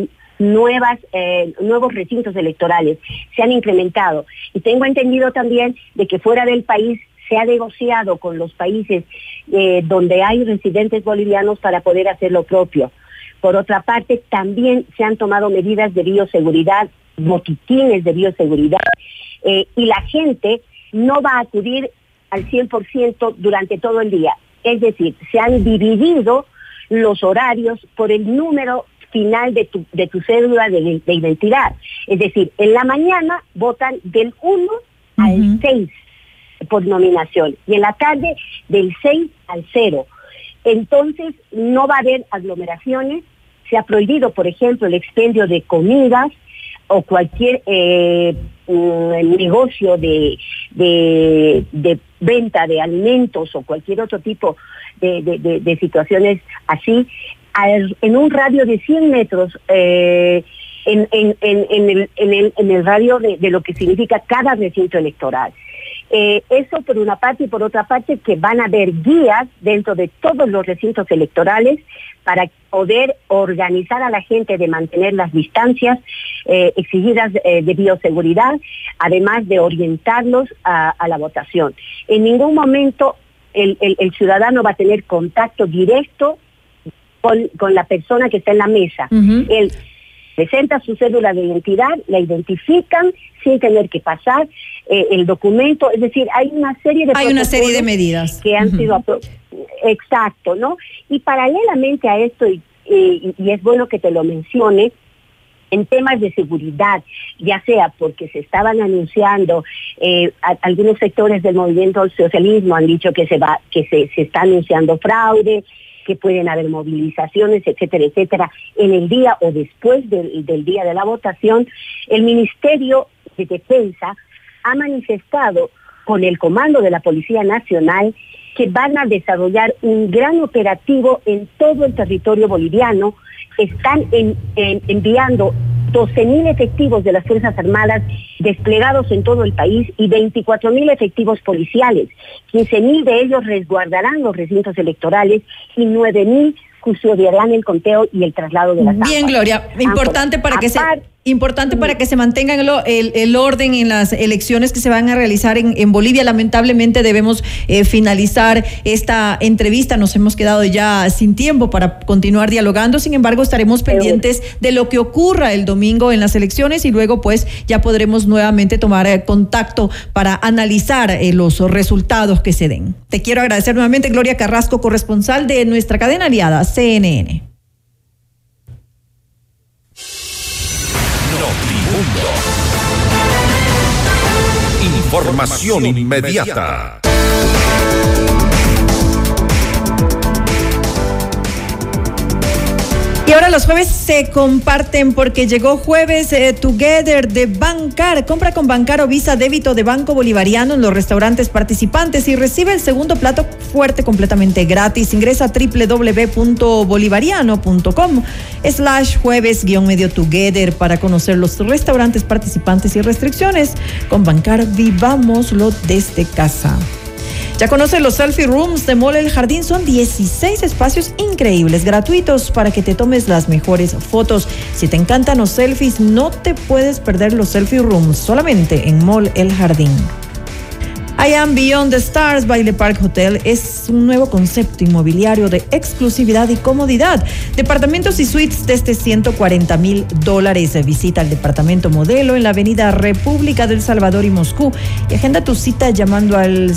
nuevos recintos electorales se han incrementado. Y tengo entendido también de que fuera del país se ha negociado con los países donde hay residentes bolivianos para poder hacer lo propio. Por otra parte, también se han tomado medidas de bioseguridad, botiquines de bioseguridad, y la gente no va a acudir al 100% durante todo el día. Es decir, se han dividido los horarios por el número final de tu cédula de identidad. Es decir, en la mañana votan del 1 al 6 por nominación, y en la tarde del 6 al 0. Entonces, no va a haber aglomeraciones. Se ha prohibido, por ejemplo, el expendio de comidas o cualquier negocio de venta de alimentos o cualquier otro tipo de situaciones así, en un radio de 100 metros, en el radio de lo que significa cada recinto electoral. Eso por una parte, y por otra parte que van a haber guías dentro de todos los recintos electorales para poder organizar a la gente de mantener las distancias exigidas de bioseguridad, además de orientarlos a la votación. En ningún momento el ciudadano va a tener contacto directo con la persona que está en la mesa. Él presenta su cédula de identidad, la identifican sin tener que pasar el documento. Es decir, hay una serie de medidas que han sido exacto, ¿no? Y paralelamente a esto, y es bueno que te lo mencione, en temas de seguridad, ya sea porque se estaban anunciando, algunos sectores del movimiento al socialismo han dicho que se está anunciando fraude, que pueden haber movilizaciones, etcétera, etcétera, en el día o después del día de la votación. El Ministerio de Defensa ha manifestado con el comando de la Policía Nacional que van a desarrollar un gran operativo en todo el territorio boliviano están enviando 12,000 efectivos de las Fuerzas Armadas desplegados en todo el país y 24,000 efectivos policiales. 15,000 de ellos resguardarán los recintos electorales y 9,000 custodiarán el conteo y el traslado de las ámpulas. Bien, Gloria, importante para que se mantenga el orden en las elecciones que se van a realizar en Bolivia. Lamentablemente debemos finalizar esta entrevista. Nos hemos quedado ya sin tiempo para continuar dialogando. Sin embargo, estaremos pendientes de lo que ocurra el domingo en las elecciones y luego pues ya podremos nuevamente tomar contacto para analizar los resultados que se den. Te quiero agradecer nuevamente, Gloria Carrasco, corresponsal de nuestra cadena aliada CNN. Información inmediata. Y ahora los jueves se comparten porque llegó Jueves Together de Bancar. Compra con Bancar o Visa débito de Banco Bolivariano en los restaurantes participantes y recibe el segundo plato fuerte completamente gratis. Ingresa a www.bolivariano.com/jueves-medio together para conocer los restaurantes participantes y restricciones. Con Bancar, vivámoslo desde casa. Ya conoce los Selfie Rooms de Mall El Jardín. Son 16 espacios increíbles, gratuitos, para que te tomes las mejores fotos. Si te encantan los selfies, no te puedes perder los Selfie Rooms, solamente en Mall El Jardín. I Am Beyond the Stars by Le Parc Hotel es un nuevo concepto inmobiliario de exclusividad y comodidad. Departamentos y suites desde $140,000. Visita el departamento modelo en la avenida República del Salvador y Moscú y agenda tu cita llamando al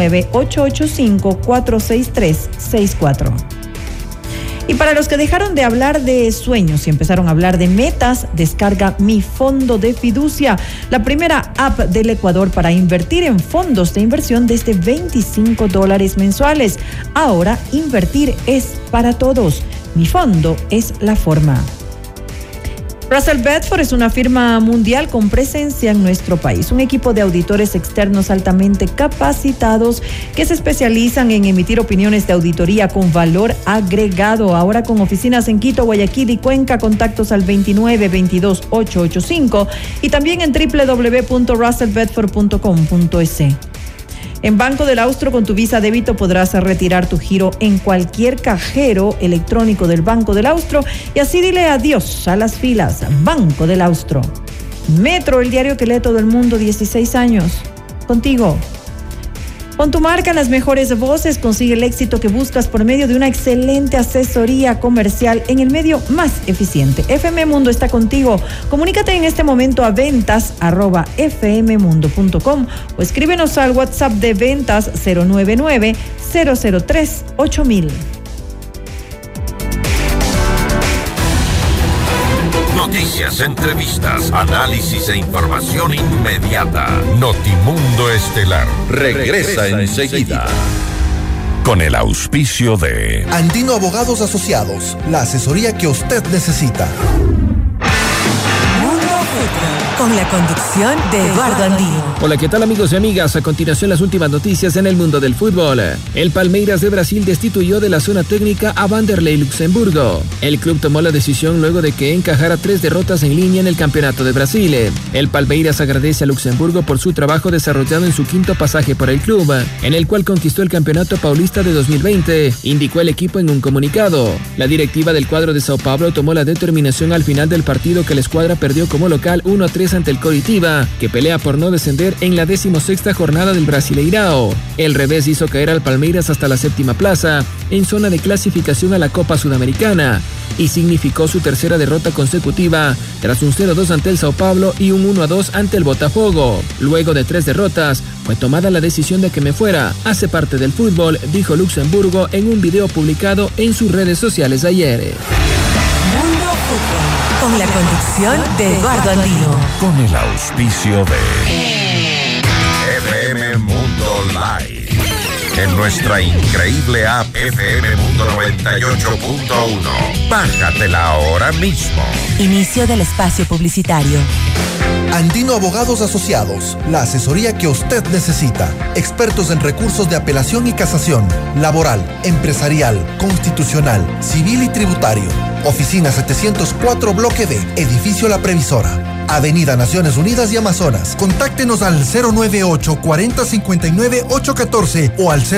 09-885-463-64. Y para los que dejaron de hablar de sueños y empezaron a hablar de metas, descarga Mi Fondo de Fiducia, la primera app del Ecuador para invertir en fondos de inversión desde $25 mensuales. Ahora invertir es para todos. Mi Fondo es la forma. Russell Bedford es una firma mundial con presencia en nuestro país, un equipo de auditores externos altamente capacitados que se especializan en emitir opiniones de auditoría con valor agregado. Ahora con oficinas en Quito, Guayaquil y Cuenca. Contactos al 29-22-885 y también en www.russellbedford.com.es. En Banco del Austro, con tu Visa débito podrás retirar tu giro en cualquier cajero electrónico del Banco del Austro y así dile adiós a las filas. Banco del Austro. Metro, el diario que lee todo el mundo, 16 años. Contigo. Con tu marca en las mejores voces, consigue el éxito que buscas por medio de una excelente asesoría comercial en el medio más eficiente. FM Mundo está contigo. Comunícate en este momento a ventas@fmmundo.com o escríbenos al WhatsApp de ventas 099-003-8000. Noticias, entrevistas, análisis e información inmediata. Notimundo Estelar regresa enseguida. Con el auspicio de Andino Abogados Asociados, la asesoría que usted necesita. Con la conducción de Eduardo Andino. Hola, ¿qué tal amigos y amigas? A continuación las últimas noticias en el mundo del fútbol. El Palmeiras de Brasil destituyó de la zona técnica a Vanderlei Luxemburgo. El club tomó la decisión luego de que encajara 3 derrotas en línea en el Campeonato de Brasil. El Palmeiras agradece a Luxemburgo por su trabajo desarrollado en su quinto pasaje por el club, en el cual conquistó el Campeonato Paulista de 2020, indicó el equipo en un comunicado. La directiva del cuadro de Sao Paulo tomó la determinación al final del partido que la escuadra perdió como local 1-3 ante el Coritiba, que pelea por no descender en la 16ª jornada del Brasileirao. El revés hizo caer al Palmeiras hasta la 7ª plaza, en zona de clasificación a la Copa Sudamericana, y significó su tercera derrota consecutiva, tras un 0-2 ante el Sao Paulo y un 1-2 ante el Botafogo. Luego de 3 derrotas, fue tomada la decisión de que me fuera. Hace parte del fútbol, dijo Luxemburgo en un video publicado en sus redes sociales ayer. Mundo Fútbol. Con la conducción de Eduardo Andino. Con el auspicio de FM Mundo Live. En nuestra increíble app FM Mundo 98.1. Bájatela ahora mismo. Inicio del espacio publicitario. Andino Abogados Asociados, la asesoría que usted necesita. Expertos en recursos de apelación y casación, laboral, empresarial, constitucional, civil y tributario. Oficina 704 Bloque B, Edificio La Previsora, Avenida Naciones Unidas y Amazonas. Contáctenos al 098-4059-814 o al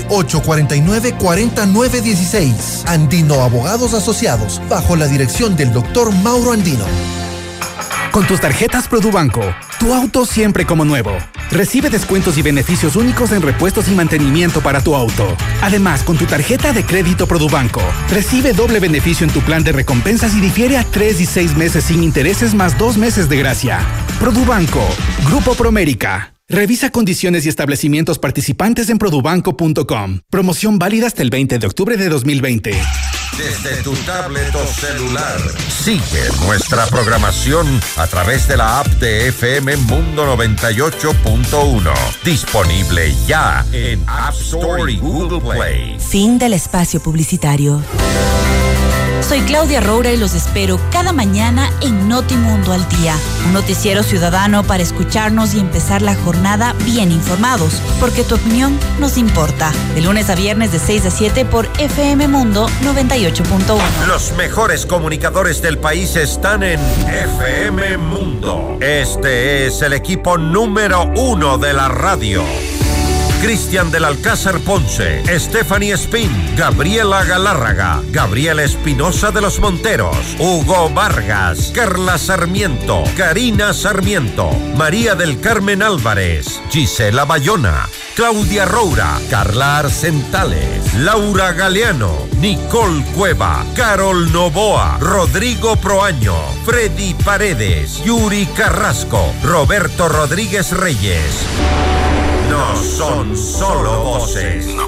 098-49-4916. Andino Abogados Asociados, bajo la dirección del doctor Mauro Andino. Con tus tarjetas Produbanco, tu auto siempre como nuevo. Recibe descuentos y beneficios únicos en repuestos y mantenimiento para tu auto. Además, con tu tarjeta de crédito Produbanco, recibe doble beneficio en tu plan de recompensas y difiere a 3 y 6 meses sin intereses más 2 meses de gracia. Produbanco, Grupo Promérica. Revisa condiciones y establecimientos participantes en produbanco.com. Promoción válida hasta el 20 de octubre de 2020. Desde tu tablet o celular, sigue nuestra programación a través de la app de FM Mundo 98.1. Disponible ya en App Store y Google Play. Fin del espacio publicitario. Soy Claudia Roura y los espero cada mañana en Notimundo al Día, un noticiero ciudadano para escucharnos y empezar la jornada bien informados, porque tu opinión nos importa. De lunes a viernes de 6 a 7 por FM Mundo 98.1. Los mejores comunicadores del país están en FM Mundo. Este es el equipo número 1 de la radio. Cristian del Alcázar Ponce, Stephanie Espín, Gabriela Galárraga, Gabriela Espinosa de los Monteros, Hugo Vargas, Carla Sarmiento, Karina Sarmiento, María del Carmen Álvarez, Gisela Bayona, Claudia Roura, Carla Arcentales, Laura Galeano, Nicole Cueva, Carol Novoa, Rodrigo Proaño, Freddy Paredes, Yuri Carrasco, Roberto Rodríguez Reyes. No son solo voces. 98.1.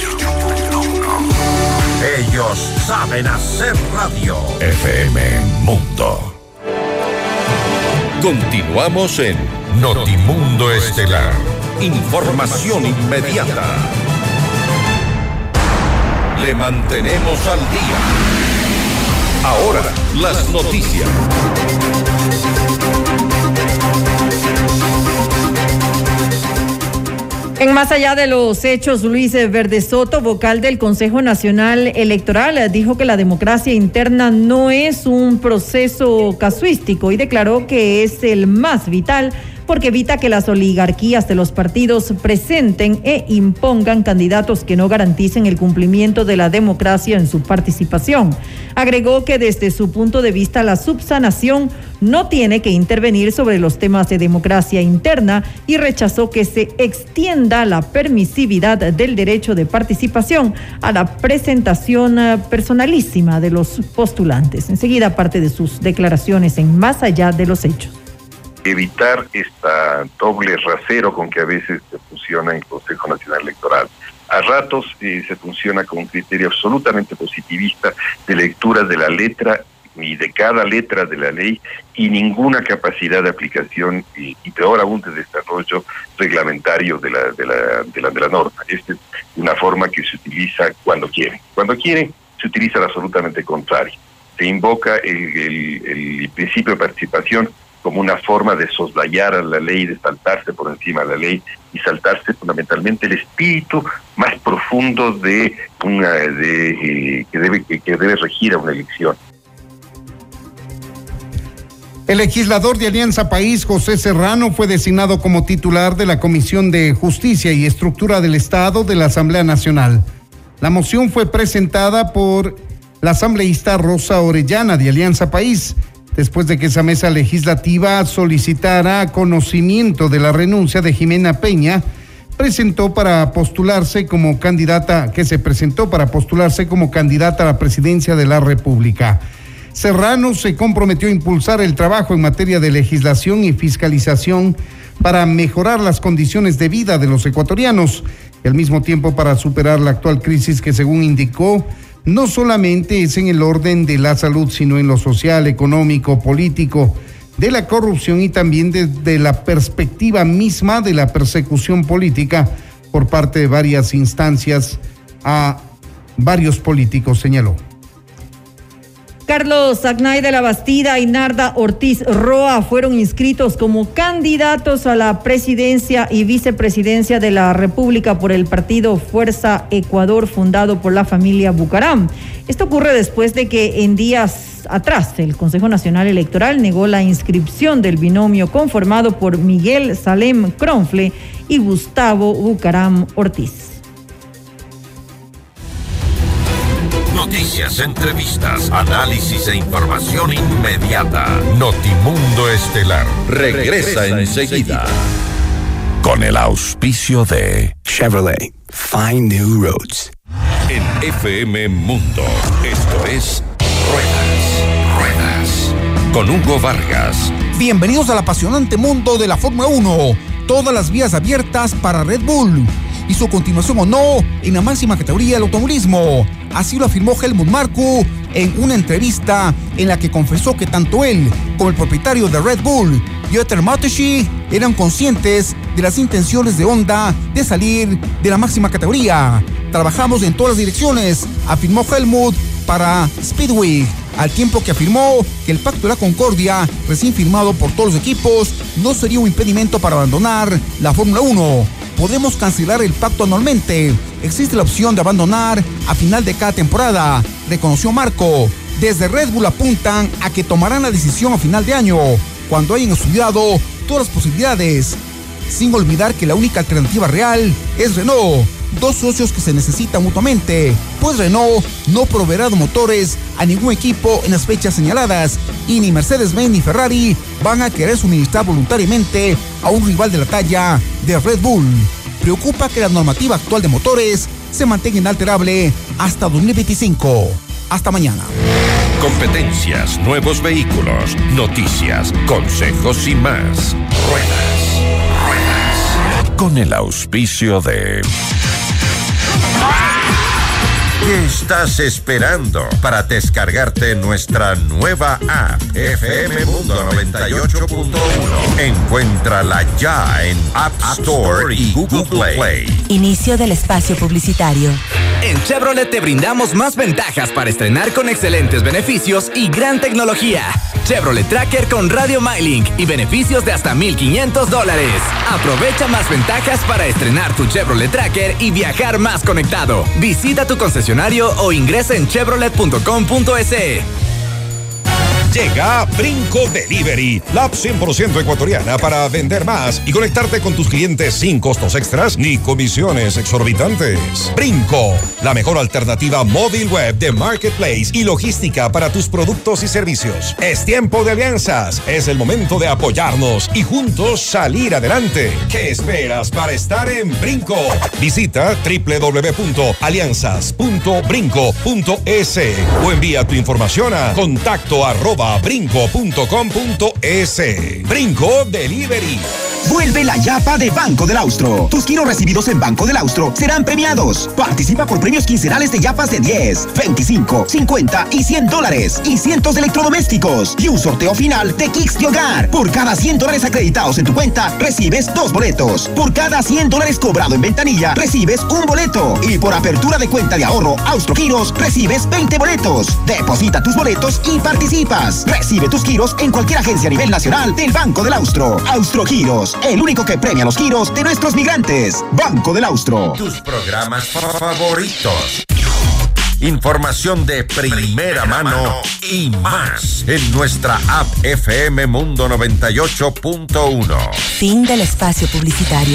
Ellos saben hacer radio. FM Mundo. Continuamos en Notimundo Estelar. Información inmediata. Le mantenemos al día. Ahora, las noticias. En Más Allá de los Hechos, Luis Verdesoto, vocal del Consejo Nacional Electoral, dijo que la democracia interna no es un proceso casuístico y declaró que es el más vital porque evita que las oligarquías de los partidos presenten e impongan candidatos que no garanticen el cumplimiento de la democracia en su participación. Agregó que desde su punto de vista la subsanación no tiene que intervenir sobre los temas de democracia interna y rechazó que se extienda la permisividad del derecho de participación a la presentación personalísima de los postulantes. Enseguida parte de sus declaraciones en Más Allá de los Hechos. Evitar esta doble rasero con que a veces se funciona el Consejo Nacional Electoral. A ratos se funciona con un criterio absolutamente positivista de lectura de la letra y de cada letra de la ley y ninguna capacidad de aplicación y peor aún de desarrollo reglamentario de la norma. Esta es una forma que se utiliza cuando quiere. Cuando quiere se utiliza lo absolutamente contrario. Se invoca el principio de participación como una forma de soslayar a la ley, de saltarse por encima de la ley y saltarse fundamentalmente el espíritu más profundo que debe regir a una elección. El legislador de Alianza País, José Serrano, fue designado como titular de la Comisión de Justicia y Estructura del Estado de la Asamblea Nacional. La moción fue presentada por la asambleísta Rosa Orellana de Alianza País, después de que esa mesa legislativa solicitara conocimiento de la renuncia de Jimena Peña, que se presentó para postularse como candidata a la presidencia de la República. Serrano se comprometió a impulsar el trabajo en materia de legislación y fiscalización para mejorar las condiciones de vida de los ecuatorianos y al mismo tiempo para superar la actual crisis que, según indicó, no solamente es en el orden de la salud, sino en lo social, económico, político, de la corrupción y también desde la perspectiva misma de la persecución política por parte de varias instancias a varios políticos, señaló. Carlos Agnay de la Bastida y Narda Ortiz Roa fueron inscritos como candidatos a la presidencia y vicepresidencia de la República por el partido Fuerza Ecuador, fundado por la familia Bucaram. Esto ocurre después de que en días atrás el Consejo Nacional Electoral negó la inscripción del binomio conformado por Miguel Salem Cronfle y Gustavo Bucaram Ortiz. Noticias, entrevistas, análisis e información inmediata. Notimundo Estelar regresa enseguida. Con el auspicio de Chevrolet, Find New Roads. En FM Mundo, esto es Ruedas. Con Hugo Vargas. Bienvenidos al apasionante mundo de la Fórmula 1. Todas las vías abiertas para Red Bull. Y su continuación o no en la máxima categoría del automovilismo. Así lo afirmó Helmut Marko en una entrevista en la que confesó que tanto él como el propietario de Red Bull, Dieter Mateschitz, eran conscientes de las intenciones de Honda de salir de la máxima categoría. Trabajamos en todas las direcciones, afirmó Helmut para Speedweek, al tiempo que afirmó que el Pacto de la Concordia, recién firmado por todos los equipos, no sería un impedimento para abandonar la Fórmula 1. Podemos cancelar el pacto anualmente. Existe la opción de abandonar a final de cada temporada, reconoció Marko. Desde Red Bull apuntan a que tomarán la decisión a final de año, cuando hayan estudiado todas las posibilidades, sin olvidar que la única alternativa real es Renault, dos socios que se necesitan mutuamente, pues Renault no proveerá de motores a ningún equipo en las fechas señaladas, y ni Mercedes-Benz ni Ferrari van a querer suministrar voluntariamente a un rival de la talla de Red Bull. Preocupa que la normativa actual de motores se mantenga inalterable hasta 2025. Hasta mañana. Competencias, nuevos vehículos, noticias, consejos y más. Ruedas. Con el auspicio de... ¿Qué estás esperando para descargarte nuestra nueva app FM Mundo 98.1? Encuéntrala ya en App Store y Google Play. Inicio del espacio publicitario. En Chevrolet te brindamos más ventajas para estrenar con excelentes beneficios y gran tecnología. Chevrolet Tracker con Radio MyLink y beneficios de hasta $1,500. Aprovecha más ventajas para estrenar tu Chevrolet Tracker y viajar más conectado. Visita tu concesionario o ingresa en chevrolet.com.es. Llega Brinco Delivery, la app 100% ecuatoriana para vender más y conectarte con tus clientes sin costos extras ni comisiones exorbitantes. Brinco, la mejor alternativa móvil web de marketplace y logística para tus productos y servicios. Es tiempo de alianzas, es el momento de apoyarnos y juntos salir adelante. ¿Qué esperas para estar en Brinco? Visita www.alianzas.brinco.es o envía tu información a contacto@brinco.com.es. Brinco Delivery. Vuelve la Yapa de Banco del Austro. Tus giros recibidos en Banco del Austro serán premiados. Participa por premios quincenales de Yapas de 10, 25, 50 y $100 y cientos de electrodomésticos. Y un sorteo final de kits de hogar. Por cada $100 acreditados en tu cuenta, recibes 2 boletos. Por cada $100 cobrado en ventanilla, recibes un boleto. Y por apertura de cuenta de ahorro Austro Giros, recibes 20 boletos. Deposita tus boletos y participas. Recibe tus giros en cualquier agencia a nivel nacional del Banco del Austro. Austro Giros, el único que premia los giros de nuestros migrantes. Banco del Austro. Tus programas favoritos. Información de primera mano y más en nuestra app FM Mundo 98.1. Fin del espacio publicitario.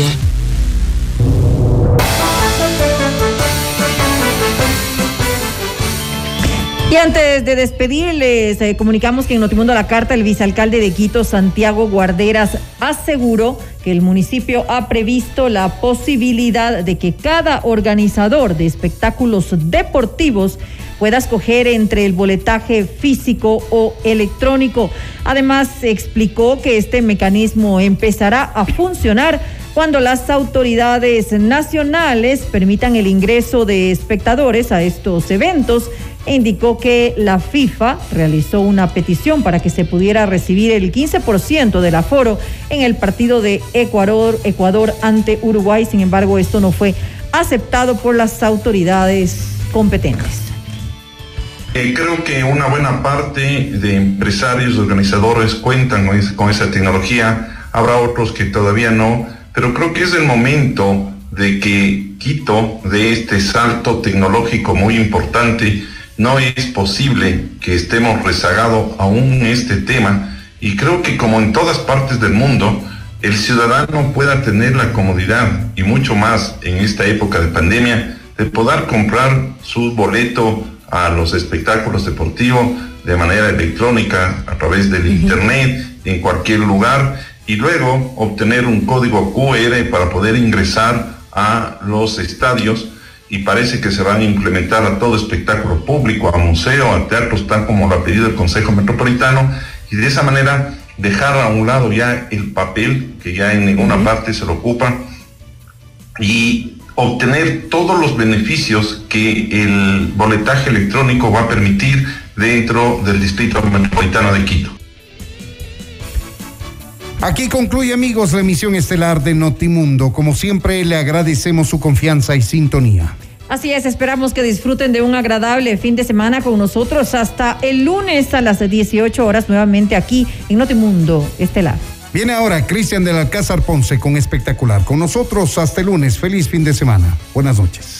Y antes de despedirles, comunicamos que en Notimundo a la Carta, el vicealcalde de Quito, Santiago Guarderas, aseguró que el municipio ha previsto la posibilidad de que cada organizador de espectáculos deportivos pueda escoger entre el boletaje físico o electrónico. Además, explicó que este mecanismo empezará a funcionar cuando las autoridades nacionales permitan el ingreso de espectadores a estos eventos, e indicó que la FIFA realizó una petición para que se pudiera recibir el 15% del aforo en el partido de Ecuador ante Uruguay. Sin embargo, esto no fue aceptado por las autoridades competentes. Creo que una buena parte de empresarios y organizadores cuentan con esa tecnología. Habrá otros que todavía no, pero creo que es el momento de que Quito dé este salto tecnológico muy importante. No es posible que estemos rezagados aún en este tema, y creo que, como en todas partes del mundo, el ciudadano pueda tener la comodidad, y mucho más en esta época de pandemia, de poder comprar su boleto a los espectáculos deportivos de manera electrónica, a través del internet, en cualquier lugar, y luego obtener un código QR para poder ingresar a los estadios. Y parece que se van a implementar a todo espectáculo público, a museo, a teatros, tal como lo ha pedido el Consejo Metropolitano, y de esa manera dejar a un lado ya el papel, que ya en ninguna parte se lo ocupa, y obtener todos los beneficios que el boletaje electrónico va a permitir dentro del Distrito Metropolitano de Quito. Aquí concluye, amigos, la emisión estelar de Notimundo. Como siempre, le agradecemos su confianza y sintonía. Así es, esperamos que disfruten de un agradable fin de semana con nosotros hasta el lunes a las 18 horas nuevamente aquí en Notimundo Estelar. Viene ahora Cristian del Alcázar Ponce con Espectacular. Con nosotros hasta el lunes. Feliz fin de semana. Buenas noches.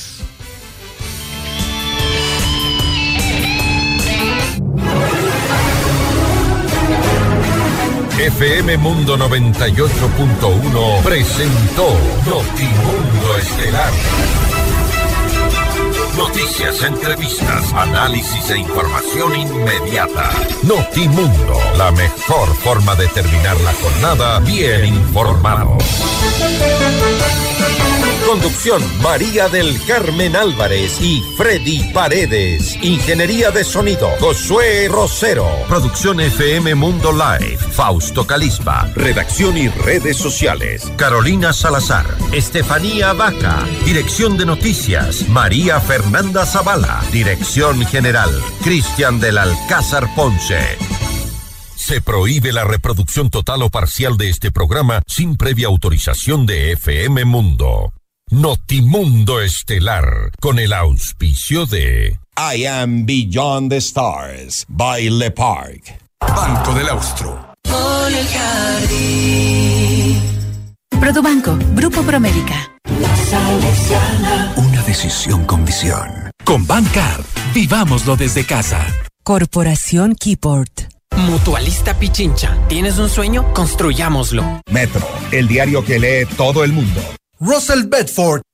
FM Mundo 98.1 presentó Notimundo Estelar. Noticias, entrevistas, análisis e información inmediata. Notimundo, la mejor forma de terminar la jornada bien informado. Conducción, María del Carmen Álvarez y Freddy Paredes. Ingeniería de sonido, Josué Rosero. Producción FM Mundo Live, Fausto Calispa. Redacción y redes sociales, Carolina Salazar, Estefanía Vaca. Dirección de noticias, María Fernanda Zavala. Dirección general, Cristian del Alcázar Ponce. Se prohíbe la reproducción total o parcial de este programa sin previa autorización de FM Mundo. Notimundo Estelar, con el auspicio de I Am Beyond the Stars, by Le Parc. Banco del Austro. Produbanco, Grupo Promérica. Una decisión con visión. Con Bancard, vivámoslo desde casa. Corporación Keyport. Mutualista Pichincha. ¿Tienes un sueño? Construyámoslo. Metro, el diario que lee todo el mundo. Russell Bedford